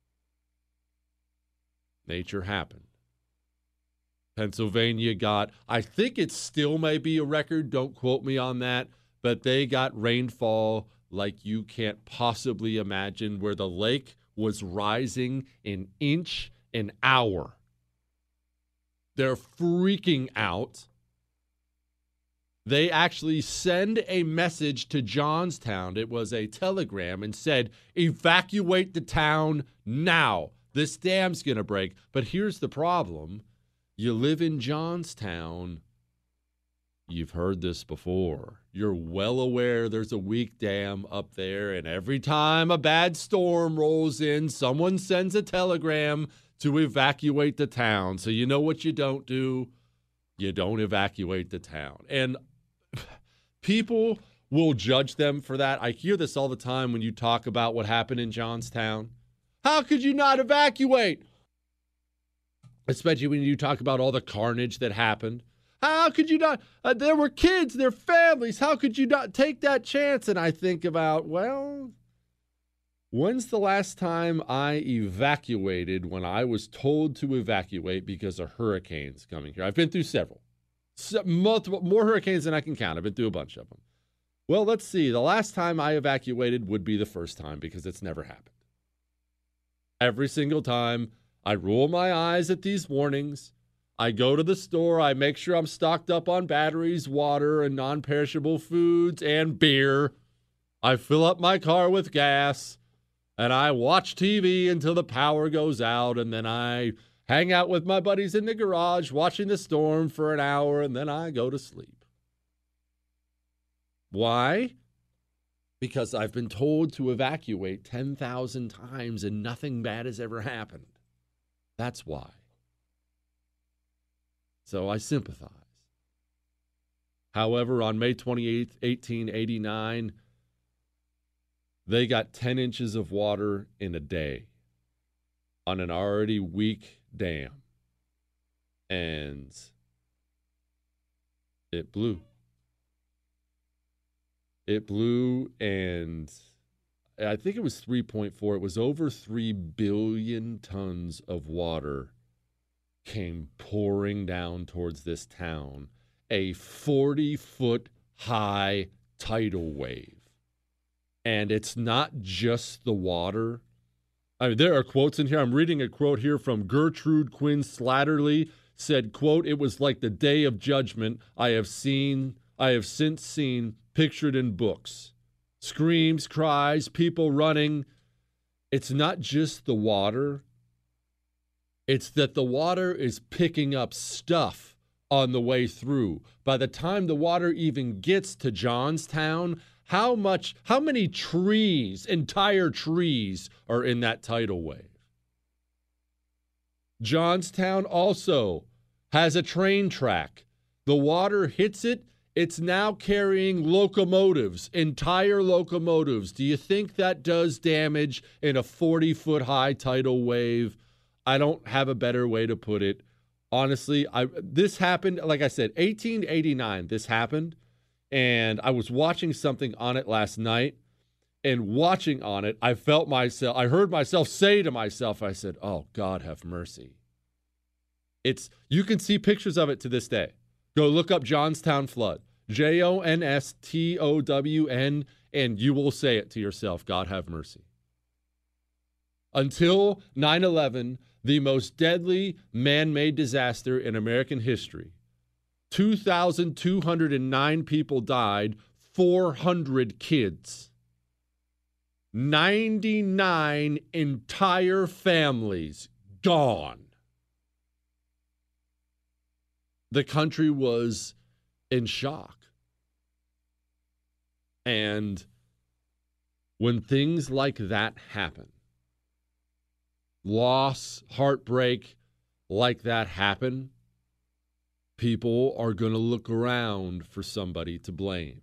nature happened. Pennsylvania got, I think it still may be a record, don't quote me on that, but they got rainfall like you can't possibly imagine, where the lake was rising an inch an hour. They're freaking out. They actually send a message to Johnstown. It was a telegram and said, evacuate the town now. This dam's going to break. But here's the problem. You live in Johnstown. You've heard this before. You're well aware there's a weak dam up there, and every time a bad storm rolls in, someone sends a telegram to evacuate the town. So you know what you don't do? You don't evacuate the town. And people will judge them for that. I hear this all the time when you talk about what happened in Johnstown. How could you not evacuate? Especially when you talk about all the carnage that happened. How could you not? Uh, there were kids, their families. How could you not take that chance? And I think about, well, when's the last time I evacuated when I was told to evacuate because of hurricanes coming here? I've been through several. So, multiple, more hurricanes than I can count. I've been through a bunch of them. Well, let's see. The last time I evacuated would be the first time because it's never happened. Every single time I roll my eyes at these warnings. I go to the store, I make sure I'm stocked up on batteries, water, and non-perishable foods, and beer. I fill up my car with gas, and I watch T V until the power goes out, and then I hang out with my buddies in the garage watching the storm for an hour, and then I go to sleep. Why? Because I've been told to evacuate ten thousand times, and nothing bad has ever happened. That's why. so I sympathize. However, on May twenty-eighth, eighteen eighty-nine, they got ten inches of water in a day on an already weak dam. And it blew. It blew, and I think it was three point four. It was over three billion tons of water came pouring down towards this town. A forty-foot high tidal wave. And it's not just the water. I mean, there are quotes in here. I'm reading a quote here from Gertrude Quinn Slatterly. Said, quote, "It was like the day of judgment I have seen, I have since seen, pictured in books. Screams, cries, people running. It's not just the water. It's that the water is picking up stuff on the way through. By the time the water even gets to Johnstown, how much, how many trees, entire trees, are in that tidal wave? Johnstown also has a train track. The water hits it. It's now carrying locomotives, entire locomotives. Do you think that does damage in a forty-foot high tidal wave? I don't have a better way to put it. Honestly, I this happened, like I said, eighteen eighty-nine, this happened, and I was watching something on it last night, and watching on it, I felt myself, I heard myself say to myself, I said, oh, God have mercy. It's, you can see pictures of it to this day. Go look up Johnstown flood, J O N S T O W N, and you will say it to yourself, God have mercy. Until nine eleven, the most deadly man-made disaster in American history, two thousand two hundred nine people died, four hundred kids. ninety-nine entire families gone. The country was in shock. And when things like that happen, loss, heartbreak like that happen, people are going to look around for somebody to blame.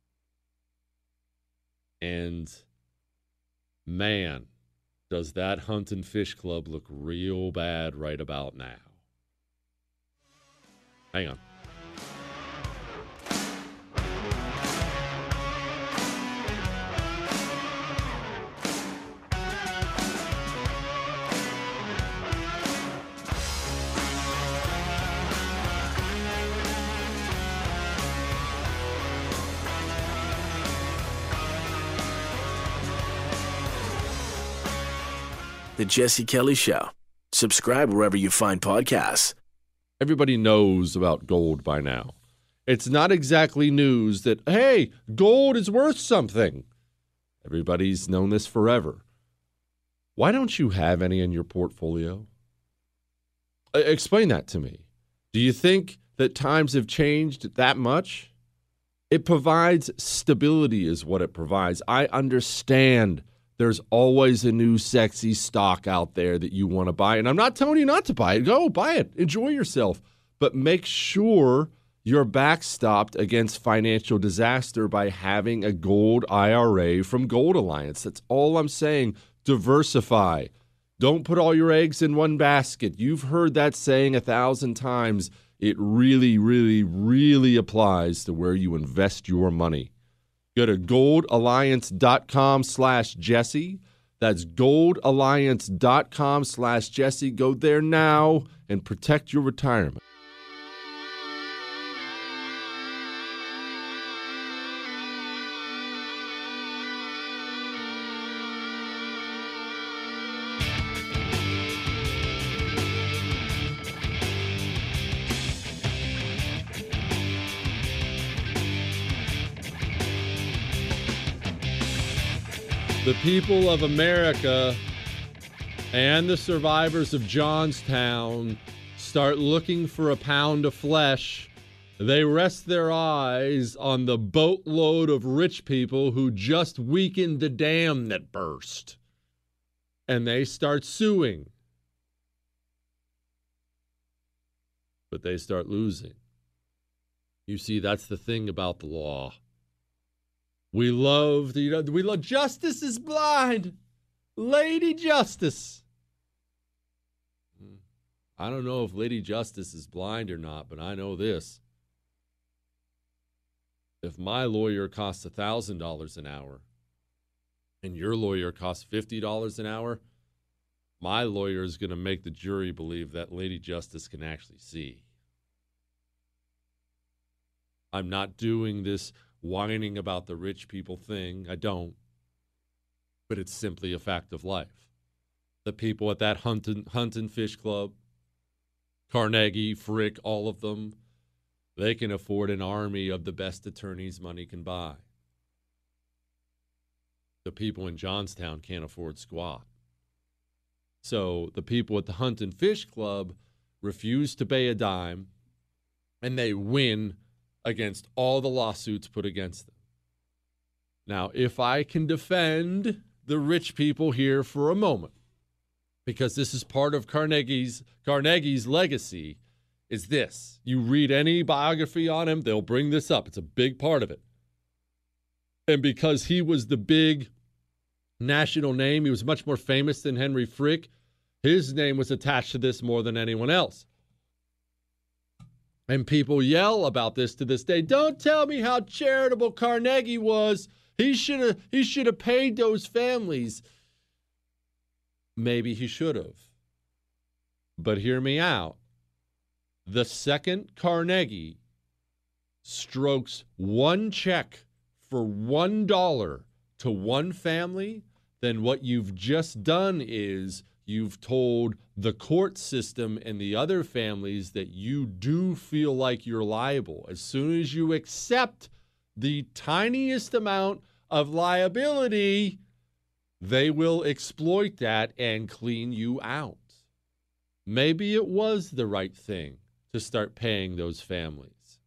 And man, does that Hunt and Fish Club look real bad right about now. Hang on. The Jesse Kelly Show. Subscribe wherever you find podcasts. Everybody knows about gold by now. It's not exactly news that, hey, gold is worth something. Everybody's known this forever. Why don't you have any in your portfolio? Uh, explain that to me. Do you think that times have changed that much? It provides stability is what it provides. I understand there's always a new sexy stock out there that you want to buy. And I'm not telling you not to buy it. Go buy it. Enjoy yourself. But make sure you're backstopped against financial disaster by having a gold I R A from Gold Alliance. That's all I'm saying. Diversify. Don't put all your eggs in one basket. You've heard that saying a thousand times. It really, really, really applies to where you invest your money. Go to goldalliance.com slash Jesse. That's goldalliance.com slash Jesse. Go there now and protect your retirement. The people of America and the survivors of Johnstown start looking for a pound of flesh. They rest their eyes on the boatload of rich people who just weakened the dam that burst. And they start suing. but they start losing. You see, that's the thing about the law. We love, the, you know, we love, justice is blind. Lady Justice. I don't know if Lady Justice is blind or not, but I know this. If my lawyer costs one thousand dollars an hour and your lawyer costs fifty dollars an hour, my lawyer is going to make the jury believe that Lady Justice can actually see. I'm not doing this whining about the rich people thing. I don't. But it's simply a fact of life. The people at that Hunt and, Hunt and Fish Club, Carnegie, Frick, all of them, they can afford an army of the best attorneys money can buy. The people in Johnstown can't afford squat. So the people at the Hunt and Fish Club refuse to pay a dime, and they win against all the lawsuits put against them. Now, if I can defend the rich people here for a moment, because this is part of Carnegie's Carnegie's legacy, is this. You read any biography on him, they'll bring this up. It's a big part of it. And because he was the big national name, he was much more famous than Henry Frick, his name was attached to this more than anyone else. And people yell about this to this day. Don't tell me how charitable Carnegie was. He should have he should have paid those families. Maybe he should have. But hear me out. The second Carnegie strokes one check for one dollar to one family, then what you've just done is you've told the court system and the other families that you do feel like you're liable. As soon as you accept the tiniest amount of liability, they will exploit that and clean you out. Maybe it was the right thing to start paying those families.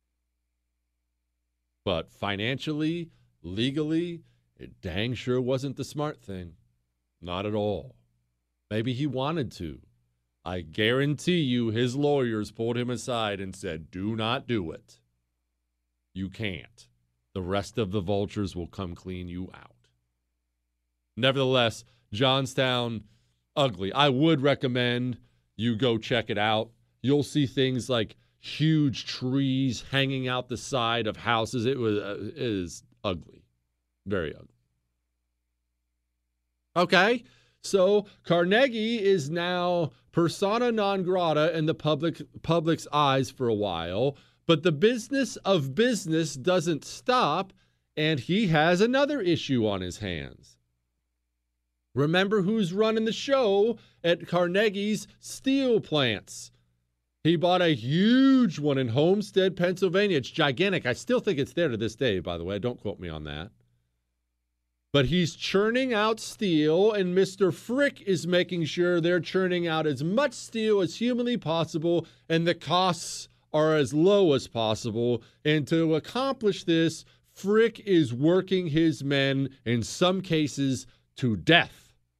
But financially, legally, it dang sure wasn't the smart thing. Not at all. Maybe he wanted to. I guarantee you his lawyers pulled him aside and said, do not do it. You can't. The rest of the vultures will come clean you out. Nevertheless, Johnstown, ugly. I would recommend you go check it out. You'll see things like huge trees hanging out the side of houses. It was uh, it is ugly. Very ugly. Okay, so Carnegie is now persona non grata in the public public's eyes for a while, but the business of business doesn't stop, and he has another issue on his hands. Remember who's running the show at Carnegie's steel plants. He bought a huge one in Homestead, Pennsylvania. It's gigantic. I still think it's there to this day, by the way. Don't quote me on that. But he's churning out steel, and Mister Frick is making sure they're churning out as much steel as humanly possible, and the costs are as low as possible. And to accomplish this, Frick is working his men, in some cases, to death.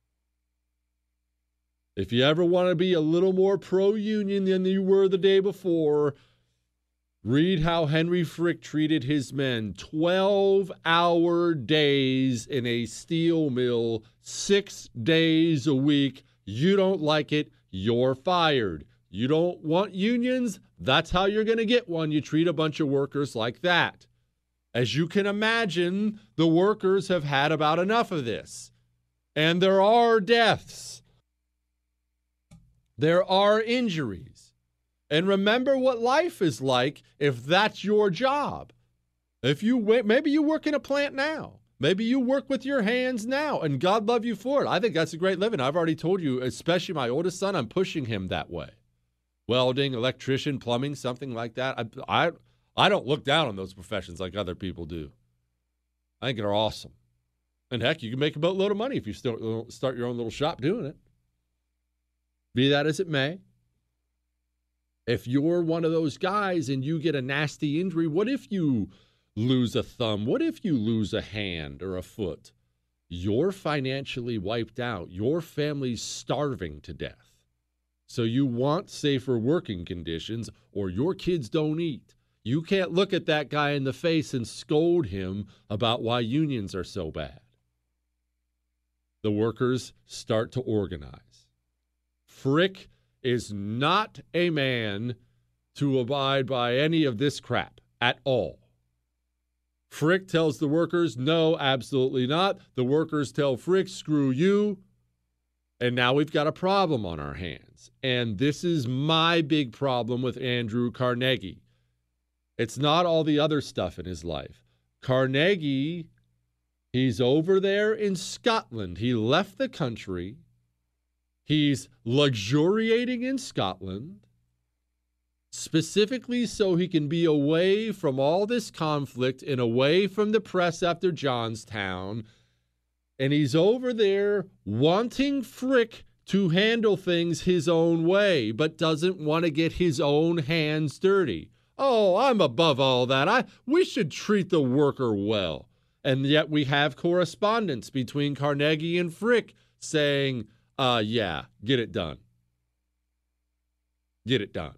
If you ever want to be a little more pro-union than you were the day before, read how Henry Frick treated his men. twelve-hour days in a steel mill, six days a week. You don't like it, you're fired. You don't want unions? That's how you're going to get one. You treat a bunch of workers like that. As you can imagine, the workers have had about enough of this. And there are deaths. There are injuries. And remember what life is like if that's your job. If you maybe you work in a plant now. Maybe you work with your hands now, and God love you for it. I think that's a great living. I've already told you, especially my oldest son, I'm pushing him that way. Welding, electrician, plumbing, something like that. I, I, I don't look down on those professions like other people do. I think they're awesome. And heck, you can make a boatload of money if you start, start your own little shop doing it. Be that as it may, if you're one of those guys and you get a nasty injury, what if you lose a thumb? What if you lose a hand or a foot? You're financially wiped out. Your family's starving to death. So you want safer working conditions or your kids don't eat. You can't look at that guy in the face and scold him about why unions are so bad. The workers start to organize. Frick is not a man to abide by any of this crap at all. Frick tells the workers, no, absolutely not. The workers tell Frick, screw you. And now we've got a problem on our hands. And this is my big problem with Andrew Carnegie. It's not all the other stuff in his life. Carnegie, he's over there in Scotland. He left the country. He's luxuriating in Scotland, specifically so he can be away from all this conflict and away from the press after Johnstown. And he's over there wanting Frick to handle things his own way, but doesn't want to get his own hands dirty. Oh, I'm above all that. I we should treat the worker well. And yet we have correspondence between Carnegie and Frick saying, uh, yeah, get it done. Get it done.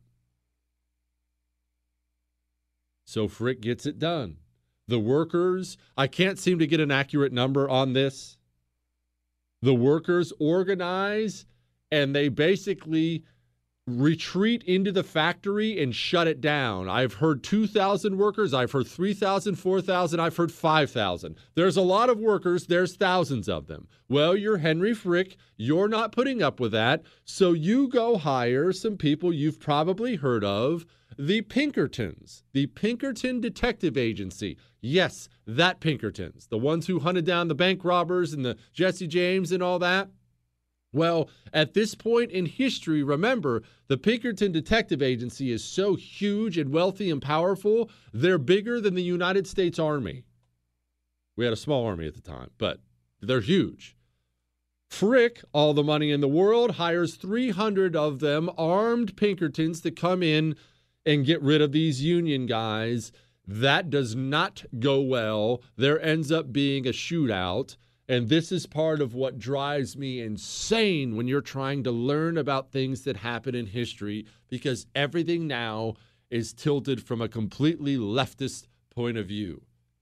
So Frick gets it done. The workers, I can't seem to get an accurate number on this. The workers organize and they basically retreat into the factory and shut it down. I've heard two thousand workers. I've heard three thousand, four thousand. I've heard five thousand. There's a lot of workers. There's thousands of them. Well, you're Henry Frick. You're not putting up with that. So you go hire some people you've probably heard of, the Pinkertons, the Pinkerton Detective Agency. Yes, that Pinkertons, the ones who hunted down the bank robbers and the Jesse James and all that. Well, at this point in history, remember, the Pinkerton Detective Agency is so huge and wealthy and powerful, they're bigger than the United States Army. We had a small army at the time, but they're huge. Frick, all the money in the world, hires three hundred of them, armed Pinkertons, to come in and get rid of these union guys. That does not go well. There ends up being a shootout. And this is part of what drives me insane when you're trying to learn about things that happen in history, because everything now is tilted from a completely leftist point of view.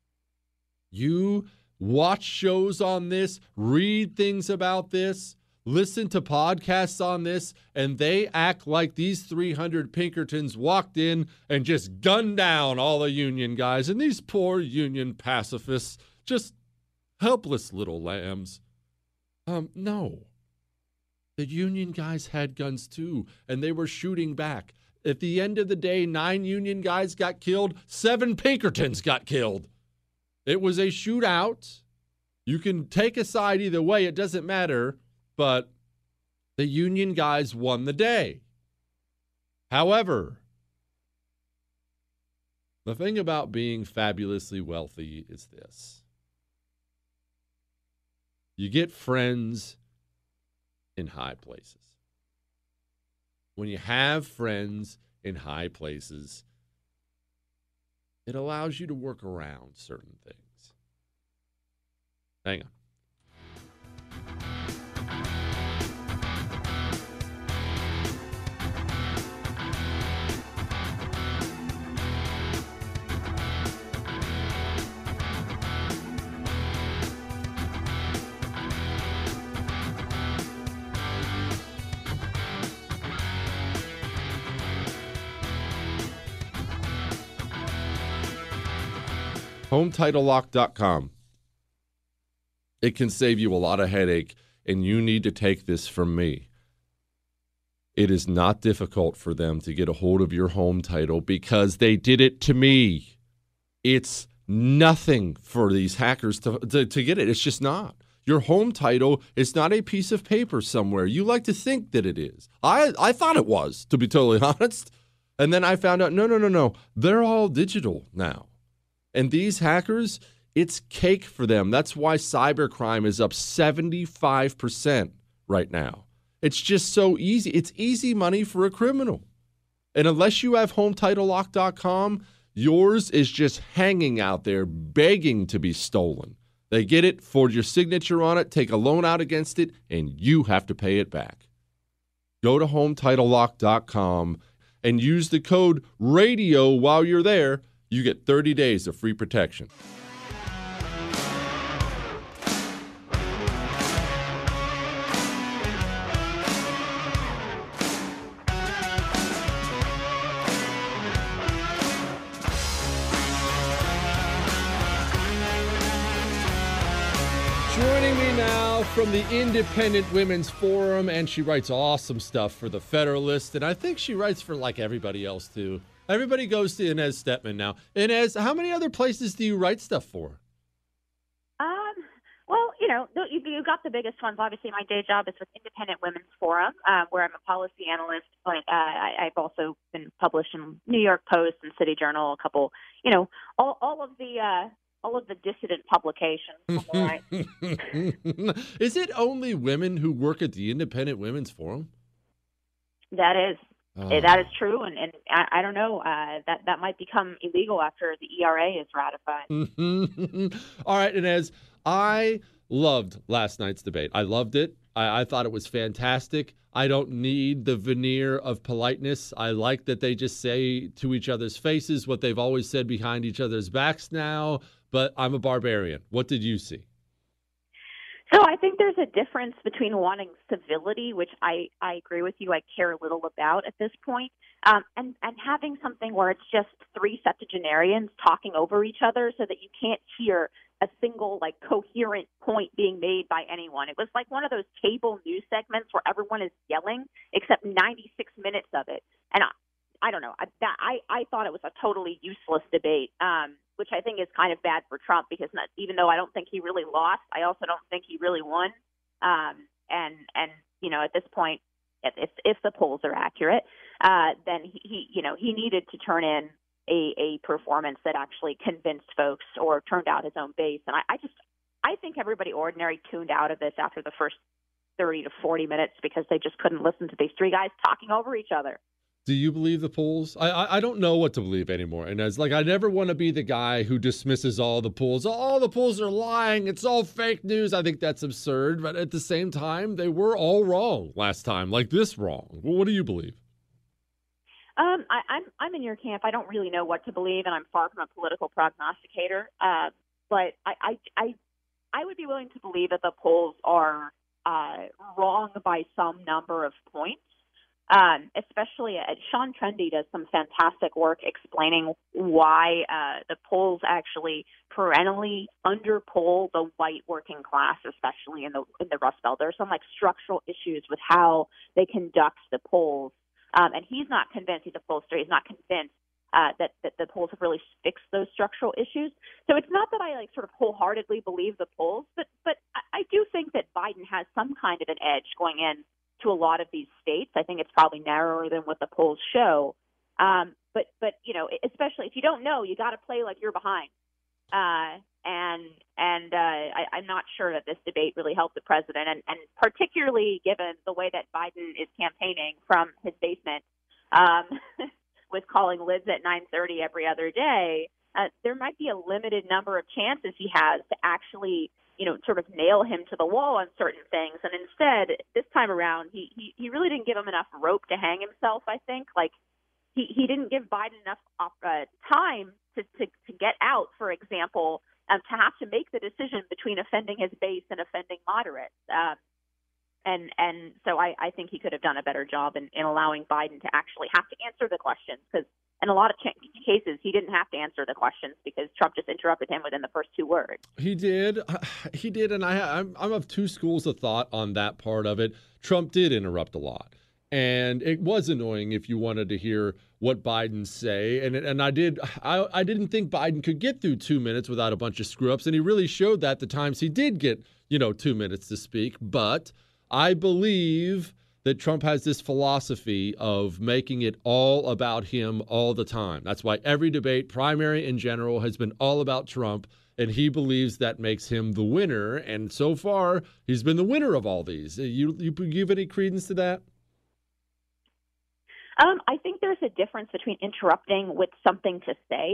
You watch shows on this, read things about this, listen to podcasts on this, and they act like these three hundred Pinkertons walked in and just gunned down all the union guys, and these poor union pacifists just helpless little lambs. Um, no. The union guys had guns too, and they were shooting back. At the end of the day, nine union guys got killed, seven Pinkertons got killed. It was a shootout. You can take a side either way, it doesn't matter, but the union guys won the day. However, the thing about being fabulously wealthy is this. You get friends in high places. When you have friends in high places, it allows you to work around certain things. Hang on. home title lock dot com. It can save you a lot of headache, and you need to take this from me. It is not difficult for them to get a hold of your home title because they did it to me. It's nothing for these hackers to, to, to get it. It's just not. Your home title is not a piece of paper somewhere. You like to think that it is. I, I thought it was, to be totally honest. And then I found out, no, no, no, no. They're all digital now. And these hackers, it's cake for them. That's why cybercrime is up seventy-five percent right now. It's just so easy. It's easy money for a criminal. And unless you have home title lock dot com, yours is just hanging out there begging to be stolen. They get it, forge your signature on it, take a loan out against it, and you have to pay it back. Go to home title lock dot com and use the code RADIO while you're there. You get thirty days of free protection. Joining me now from the Independent Women's Forum, and she writes awesome stuff for the Federalist, and I think she writes for like everybody else too. Everybody goes to Inez Stepman now. Inez, how many other places do you write stuff for? Um, well, you know, you, you got the biggest ones. Obviously, my day job is with Independent Women's Forum, um, where I'm a policy analyst. But uh, I, I've also been published in New York Post and City Journal, a couple, you know, all, all of the uh, all of the dissident publications. Right. Is it only women who work at the Independent Women's Forum? That is. Oh. That is true, and, and I, I don't know, uh, that, that might become illegal after the E R A is ratified. All right, Inez, I loved last night's debate. I loved it. I, I thought it was fantastic. I don't need the veneer of politeness. I like that they just say to each other's faces what they've always said behind each other's backs now, but I'm a barbarian. What did you see? So I think there's a difference between wanting civility, which I, I agree with you, I care little about at this point, um, and, and having something where it's just three septuagenarians talking over each other so that you can't hear a single, like, coherent point being made by anyone. It was like one of those cable news segments where everyone is yelling, except ninety-six minutes of it. And I, I don't know, I, that, I, I thought it was a totally useless debate. Um, which I think is kind of bad for Trump because not, even though I don't think he really lost, I also don't think he really won. Um, and, and, you know, at this point, if, if, if the polls are accurate, uh, then he, he, you know, he needed to turn in a, a performance that actually convinced folks or turned out his own base. And I, I just, I think everybody ordinary tuned out of this after the first thirty to forty minutes because they just couldn't listen to these three guys talking over each other. Do you believe the polls? I, I I don't know what to believe anymore. And it's like, I never want to be the guy who dismisses all the polls. All the polls are lying. It's all fake news. I think that's absurd. But at the same time, they were all wrong last time, like this wrong. Well, what do you believe? Um, I, I'm I'm in your camp. I don't really know what to believe, and I'm far from a political prognosticator. Uh, but I, I I I would be willing to believe that the polls are uh, wrong by some number of points. Um, especially uh, Sean Trendy does some fantastic work explaining why uh, the polls actually perennially underpoll the white working class, especially in the in the Rust Belt. There are some like structural issues with how they conduct the polls, um, and he's not convinced. He's a pollster. He's not convinced uh, that that the polls have really fixed those structural issues. So it's not that I like sort of wholeheartedly believe the polls, but but I, I do think that Biden has some kind of an edge going in to a lot of these states. I think it's probably narrower than what the polls show. Um, but, but you know, especially if you don't know, you got to play like you're behind. Uh, and and uh, I, I'm not sure that this debate really helped the president, and, and particularly given the way that Biden is campaigning from his basement um, with calling lids at nine thirty every other day, uh, there might be a limited number of chances he has to actually you know, sort of nail him to the wall on certain things. And instead, this time around, he, he, he really didn't give him enough rope to hang himself, I think. Like, he, he didn't give Biden enough uh, time to, to, to get out, for example, um, to have to make the decision between offending his base and offending moderates. Um, and and so I, I think he could have done a better job in, in allowing Biden to actually have to answer the questions, because in a lot of ch- cases, he didn't have to answer the questions because Trump just interrupted him within the first two words. He did. He did. And I, I'm, I'm of two schools of thought on that part of it. Trump did interrupt a lot. And it was annoying if you wanted to hear what Biden say. And and I did. I, I didn't think Biden could get through two minutes without a bunch of screw ups. And he really showed that the times he did get, you know, two minutes to speak. But I believe that Trump has this philosophy of making it all about him all the time. That's why every debate, primary in general, has been all about Trump, and he believes that makes him the winner. And so far, he's been the winner of all these. You, you give any credence to that? Um, I think there's a difference between interrupting with something to say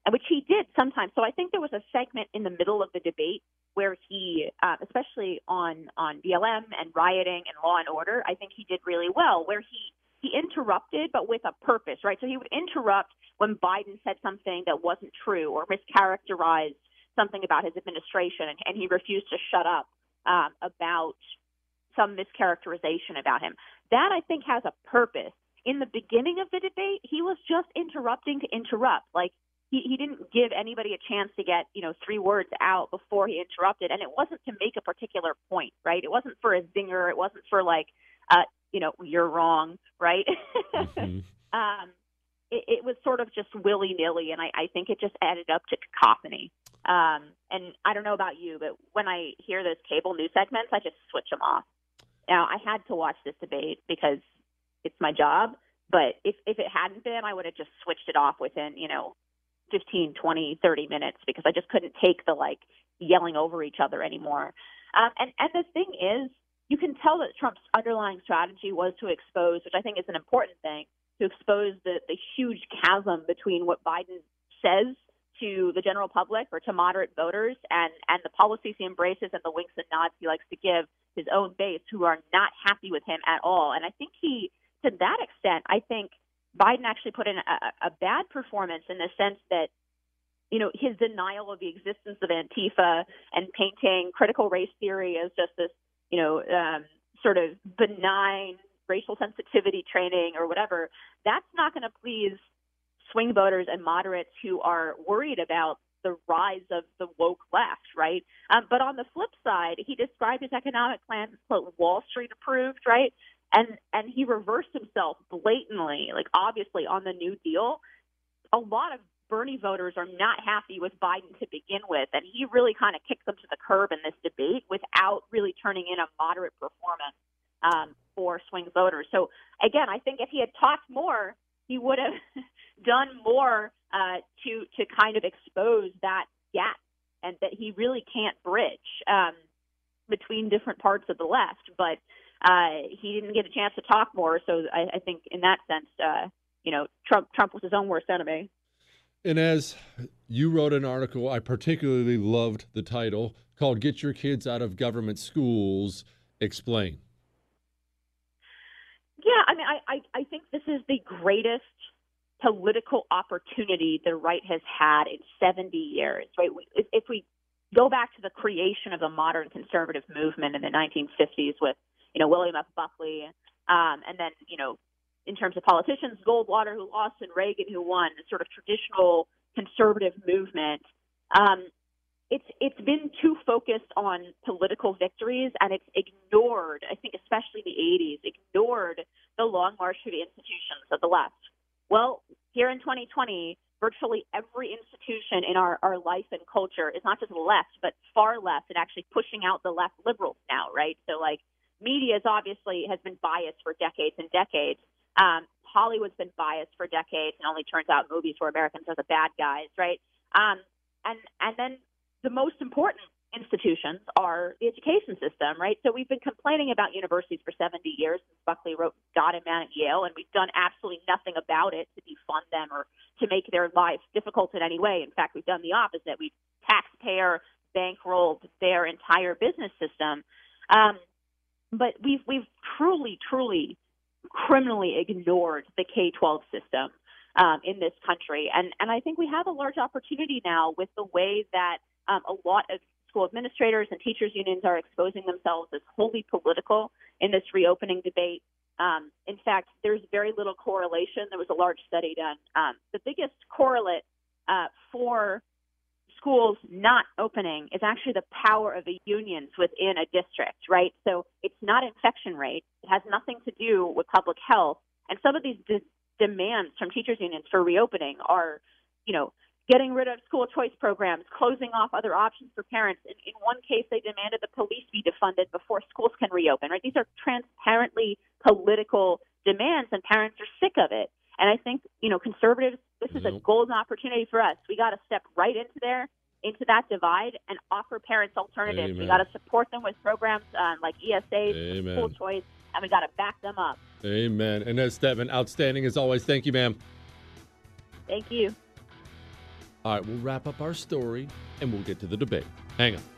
which he did sometimes. So I think there was a segment in the middle of the debate where he, uh, especially on, on B L M and rioting and law and order, I think he did really well, where he, he interrupted, but with a purpose, right? So he would interrupt when Biden said something that wasn't true or mischaracterized something about his administration, and, and he refused to shut up um, about some mischaracterization about him. That, I think, has a purpose. In the beginning of the debate, he was just interrupting to interrupt. Like, he, he didn't give anybody a chance to get, you know, three words out before he interrupted. And it wasn't to make a particular point, right? It wasn't for a zinger. It wasn't for, like, uh, you know, you're wrong, right? Mm-hmm. um, it, it was sort of just willy-nilly, and I, I think it just added up to cacophony. Um, and I don't know about you, but when I hear those cable news segments, I just switch them off. Now, I had to watch this debate because it's my job, but if, if it hadn't been, I would have just switched it off within, you know, fifteen, twenty, thirty minutes, because I just couldn't take the, like, yelling over each other anymore. Um, and, and the thing is, you can tell that Trump's underlying strategy was to expose, which I think is an important thing, to expose the, the huge chasm between what Biden says to the general public or to moderate voters and, and the policies he embraces and the winks and nods he likes to give his own base who are not happy with him at all. And I think he, to that extent, I think Biden actually put in a, a bad performance in the sense that, you know, his denial of the existence of Antifa and painting critical race theory as just this, you know, um, sort of benign racial sensitivity training or whatever, that's not going to please swing voters and moderates who are worried about the rise of the woke left, right? Um, but on the flip side, he described his economic plan as quote, Wall Street approved, right? And and he reversed himself blatantly, like obviously on the New Deal. A lot of Bernie voters are not happy with Biden to begin with, and he really kind of kicked them to the curb in this debate without really turning in a moderate performance um, for swing voters. So again, I think if he had talked more, he would have done more uh, to to kind of expose that gap, and that he really can't bridge um, between different parts of the left. But uh, he didn't get a chance to talk more, so I, I think in that sense, uh, you know, Trump Trump was his own worst enemy. And as you wrote an article, I particularly loved the title called "Get Your Kids Out of Government Schools." Explain. Yeah, I mean, I, I, I think this is the greatest political opportunity the right has had in seventy years, right? We, if, if we go back to the creation of the modern conservative movement in the nineteen fifties with, you know, William F. Buckley, um, and then, you know, in terms of politicians, Goldwater who lost and Reagan who won, the sort of traditional conservative movement, um, it's it's been too focused on political victories, and it's ignored, I think especially the eighties, ignored the long march through the institutions of the left. Well, here in twenty twenty, virtually every institution in our, our life and culture is not just left, but far left, and actually pushing out the left liberals now, right? So, like, media is obviously has been biased for decades and decades. Um, Hollywood's been biased for decades, and only turns out movies where Americans are the bad guys, right? Um, and and then the most important institutions are the education system, right? So we've been complaining about universities for seventy years since Buckley wrote God and Man at Yale, and we've done absolutely nothing about it to defund them or to make their lives difficult in any way. In fact, we've done the opposite. We've taxpayer bankrolled their entire business system. Um, but we've we've truly, truly criminally ignored the K twelve system um, in this country. And, and I think we have a large opportunity now with the way that um, a lot of school administrators and teachers unions are exposing themselves as wholly political in this reopening debate. Um, in fact, there's very little correlation. There was a large study done. Um, the biggest correlate uh, for schools not opening is actually the power of the unions within a district, right? So it's not infection rate. It has nothing to do with public health. And some of these de- demands from teachers unions for reopening are, you know, getting rid of school choice programs, closing off other options for parents. In, in one case, they demanded the police be defunded before schools can reopen, right? These are transparently political demands, and parents are sick of it. And I think, you know, conservatives, this is a golden opportunity for us. We got to step right into there, into that divide, and offer parents alternatives. Amen. We got to support them with programs um, like E S As, Amen. school choice, and we got to back them up. Amen. And as Devin, outstanding as always. Thank you, ma'am. Thank you. All right, we'll wrap up our story and we'll get to the debate. Hang on.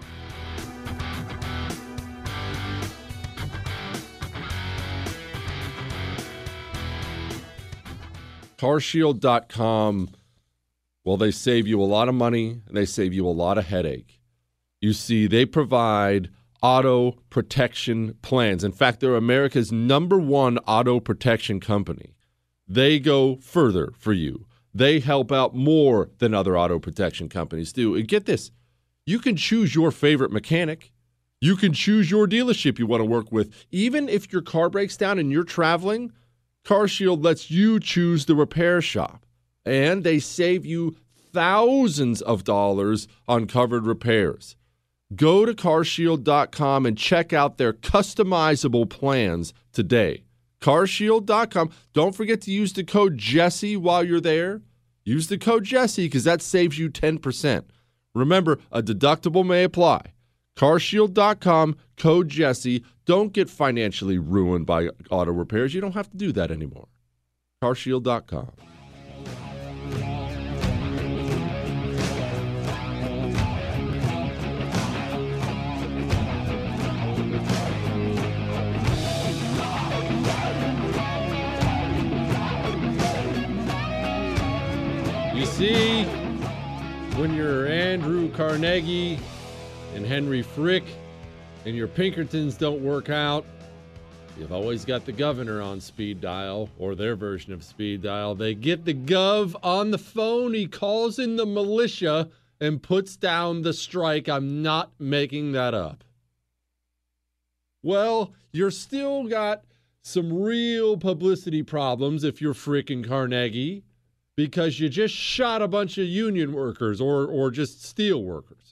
car shield dot com, well, they save you a lot of money and they save you a lot of headache. You see, they provide auto protection plans. In fact, they're America's number one auto protection company. They go further for you. They help out more than other auto protection companies do. And get this, you can choose your favorite mechanic. You can choose your dealership you want to work with. Even if your car breaks down and you're traveling, CarShield lets you choose the repair shop. And they save you thousands of dollars on covered repairs. Go to car shield dot com and check out their customizable plans today. car shield dot com. Don't forget to use the code Jesse while you're there. Use the code Jesse because that saves you ten percent. Remember, a deductible may apply. car shield dot com, code Jesse. Don't get financially ruined by auto repairs. You don't have to do that anymore. car shield dot com. You see, when you're Andrew Carnegie and Henry Frick and your Pinkertons don't work out, you've always got the governor on speed dial, or their version of speed dial. They get the gov on the phone. He calls in the militia and puts down the strike. I'm not making that up. Well, you're still got some real publicity problems if you're frickin' Carnegie, because you just shot a bunch of union workers or, or just steel workers.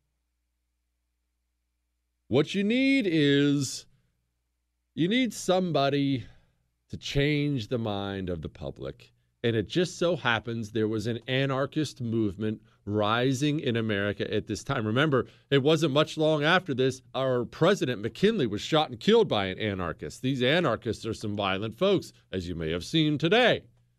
What you need is, you need somebody to change the mind of the public. And it just so happens there was an anarchist movement rising in America at this time. Remember, it wasn't much long after this, our president, McKinley, was shot and killed by an anarchist. These anarchists are some violent folks, as you may have seen today.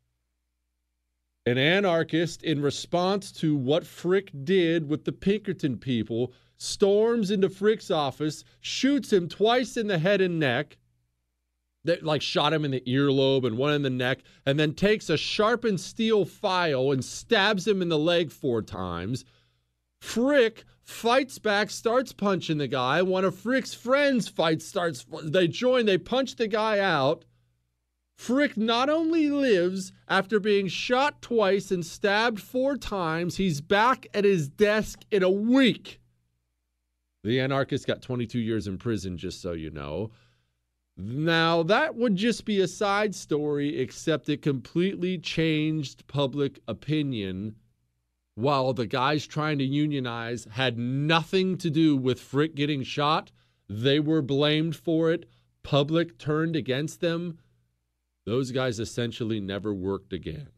An anarchist, in response to what Frick did with the Pinkerton people, storms into Frick's office, shoots him twice in the head and neck, that like shot him in the earlobe and one in the neck, and then takes a sharpened steel file and stabs him in the leg four times. Frick fights back, starts punching the guy. One of Frick's friends fights, starts, they join, they punch the guy out. Frick not only lives after being shot twice and stabbed four times, he's back at his desk in a week. The anarchist got twenty-two years in prison, just so you know. Now, that would just be a side story, except it completely changed public opinion, while the guys trying to unionize had nothing to do with Frick getting shot. They were blamed for it. Public turned against them. Those guys essentially never worked again.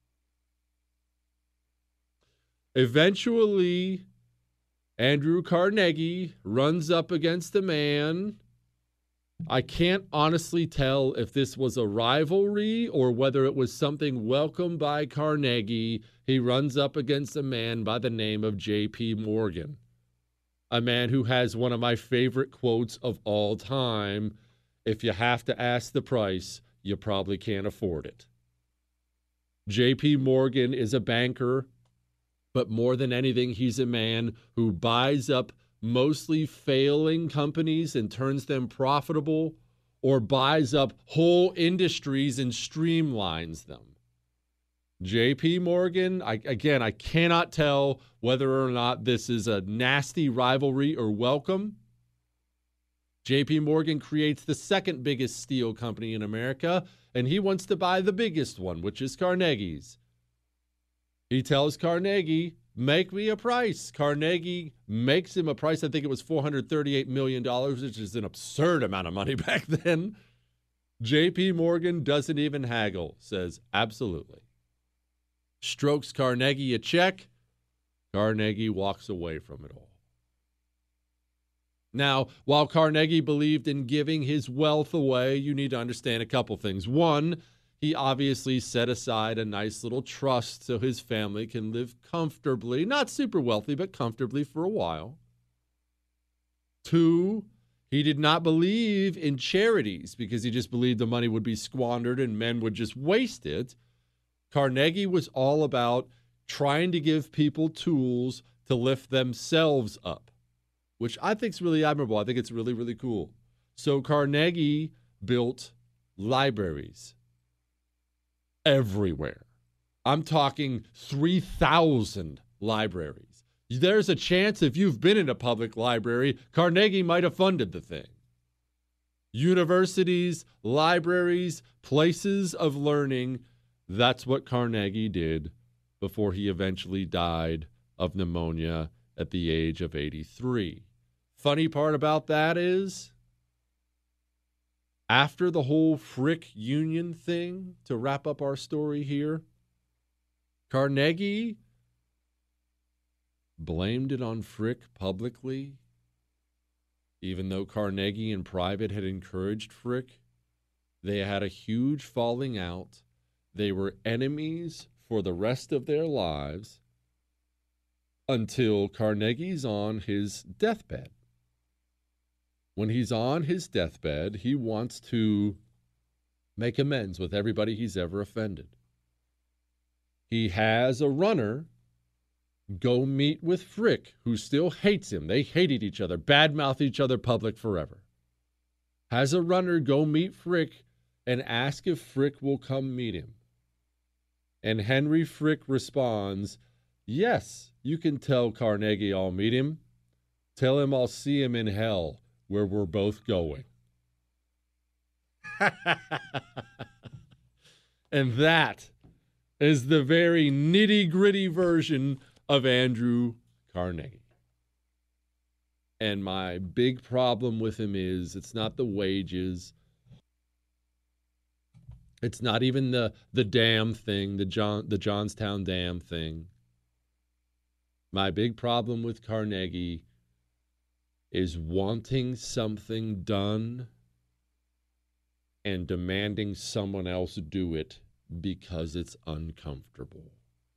Eventually, Andrew Carnegie runs up against a man. I can't honestly tell if this was a rivalry or whether it was something welcomed by Carnegie. He runs up against a man by the name of J P Morgan, a man who has one of my favorite quotes of all time: "If you have to ask the price, you probably can't afford it." J P Morgan is a banker, but more than anything, he's a man who buys up mostly failing companies and turns them profitable, or buys up whole industries and streamlines them. J P Morgan, I, again, I cannot tell whether or not this is a nasty rivalry or welcome. J P Morgan creates the second biggest steel company in America, and he wants to buy the biggest one, which is Carnegie's. He tells Carnegie, "Make me a price." Carnegie makes him a price. I think it was four hundred thirty-eight million dollars, which is an absurd amount of money back then. J P Morgan doesn't even haggle, says absolutely. Strokes Carnegie a check. Carnegie walks away from it all. Now, while Carnegie believed in giving his wealth away, you need to understand a couple things. One, He obviously set aside a nice little trust so his family can live comfortably, not super wealthy, but comfortably for a while. Two, he did not believe in charities because he just believed the money would be squandered and men would just waste it. Carnegie was all about trying to give people tools to lift themselves up, which I think is really admirable. I think it's really, really cool. So Carnegie built libraries everywhere. I'm talking three thousand libraries. There's a chance if you've been in a public library, Carnegie might have funded the thing. Universities, libraries, places of learning, that's what Carnegie did before he eventually died of pneumonia at the age of eighty-three. Funny part about that is, after the whole Frick Union thing, to wrap up our story here, Carnegie blamed it on Frick publicly, even though Carnegie in private had encouraged Frick. They had a huge falling out. They were enemies for the rest of their lives until Carnegie's on his deathbed. When he's on his deathbed, he wants to make amends with everybody he's ever offended. He has a runner go meet with Frick, who still hates him. They hated each other, badmouthed each other public forever. Has a runner go meet Frick and ask if Frick will come meet him. And Henry Frick responds, yes, you can tell Carnegie I'll meet him. Tell him I'll see him in hell, where we're both going. And that is the very nitty-gritty version of Andrew Carnegie. And my big problem with him is it's not the wages. It's not even the, the dam thing, the John the Johnstown Dam thing. My big problem with Carnegie is wanting something done and demanding someone else do it because it's uncomfortable.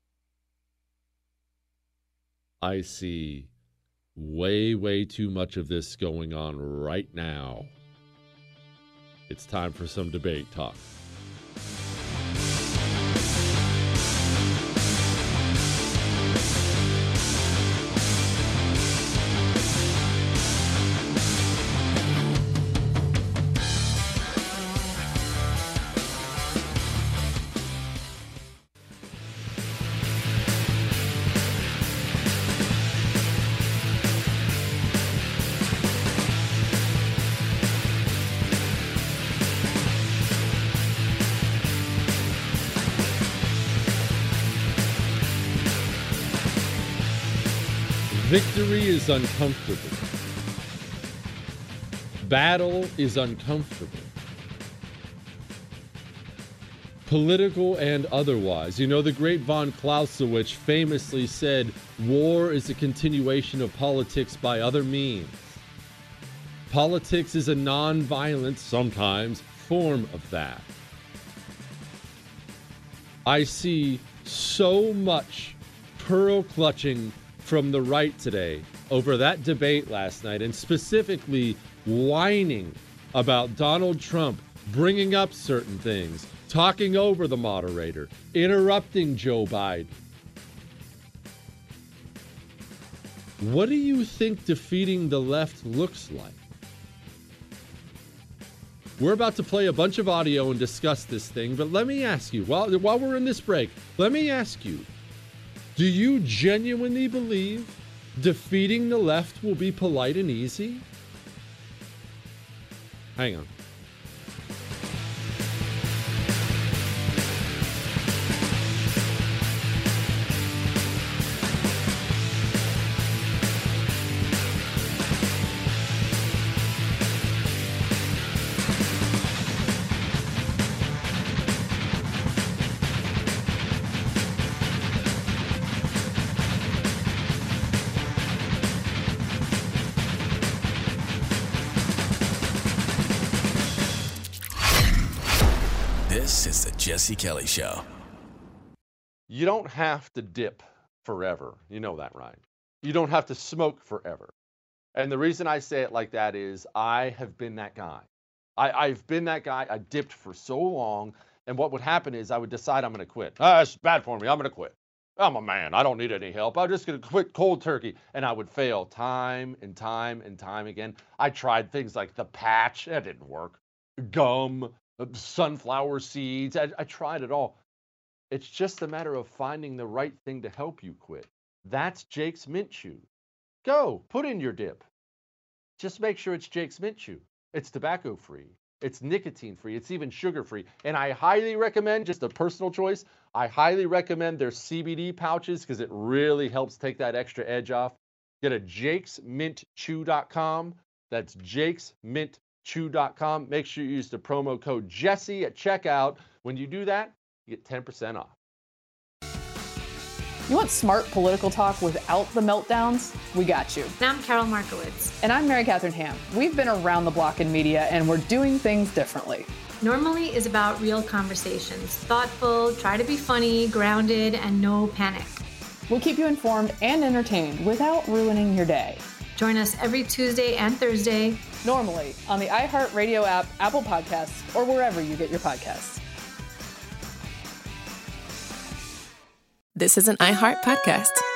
I see way, way too much of this going on right now. It's time for some debate talk. Victory is uncomfortable. Battle is uncomfortable. Political and otherwise. You know, the great von Clausewitz famously said, war is a continuation of politics by other means. Politics is a non-violent, sometimes, form of that. I see so much pearl clutching from the right today over that debate last night, and specifically whining about Donald Trump bringing up certain things, talking over the moderator, interrupting Joe Biden. What do you think defeating the left looks like? We're about to play a bunch of audio and discuss this thing, but let me ask you, while, while we're in this break, let me ask you, do you genuinely believe defeating the left will be polite and easy? Hang on. This is the Jesse Kelly Show. You don't have to dip forever. You know that, right? You don't have to smoke forever. And the reason I say it like that is I have been that guy. I, I've been that guy. I dipped for so long. And what would happen is I would decide I'm going to quit. Ah, it's bad for me. I'm going to quit. I'm a man. I don't need any help. I'm just going to quit cold turkey. And I would fail time and time and time again. I tried things like the patch. That didn't work. Gum, sunflower seeds. I, I tried it all. It's just a matter of finding the right thing to help you quit. That's Jake's Mint Chew. Go, put in your dip. Just make sure it's Jake's Mint Chew. It's tobacco-free. It's nicotine-free. It's even sugar-free. And I highly recommend, just a personal choice, I highly recommend their C B D pouches because it really helps take that extra edge off. Get a jakes mint chew dot com. That's jakes mint chew dot com. Make sure you use the promo code Jesse at checkout. When you do that, you get ten percent off. You want smart political talk without the meltdowns? We got you. And I'm Carol Markowitz. And I'm Mary Catherine Ham. We've been around the block in media, and we're doing things differently. Normally is about real conversations. Thoughtful, try to be funny, grounded, and no panic. We'll keep you informed and entertained without ruining your day. Join us every Tuesday and Thursday. Normally on the iHeartRadio app, Apple Podcasts, or wherever you get your podcasts. This is an iHeart podcast.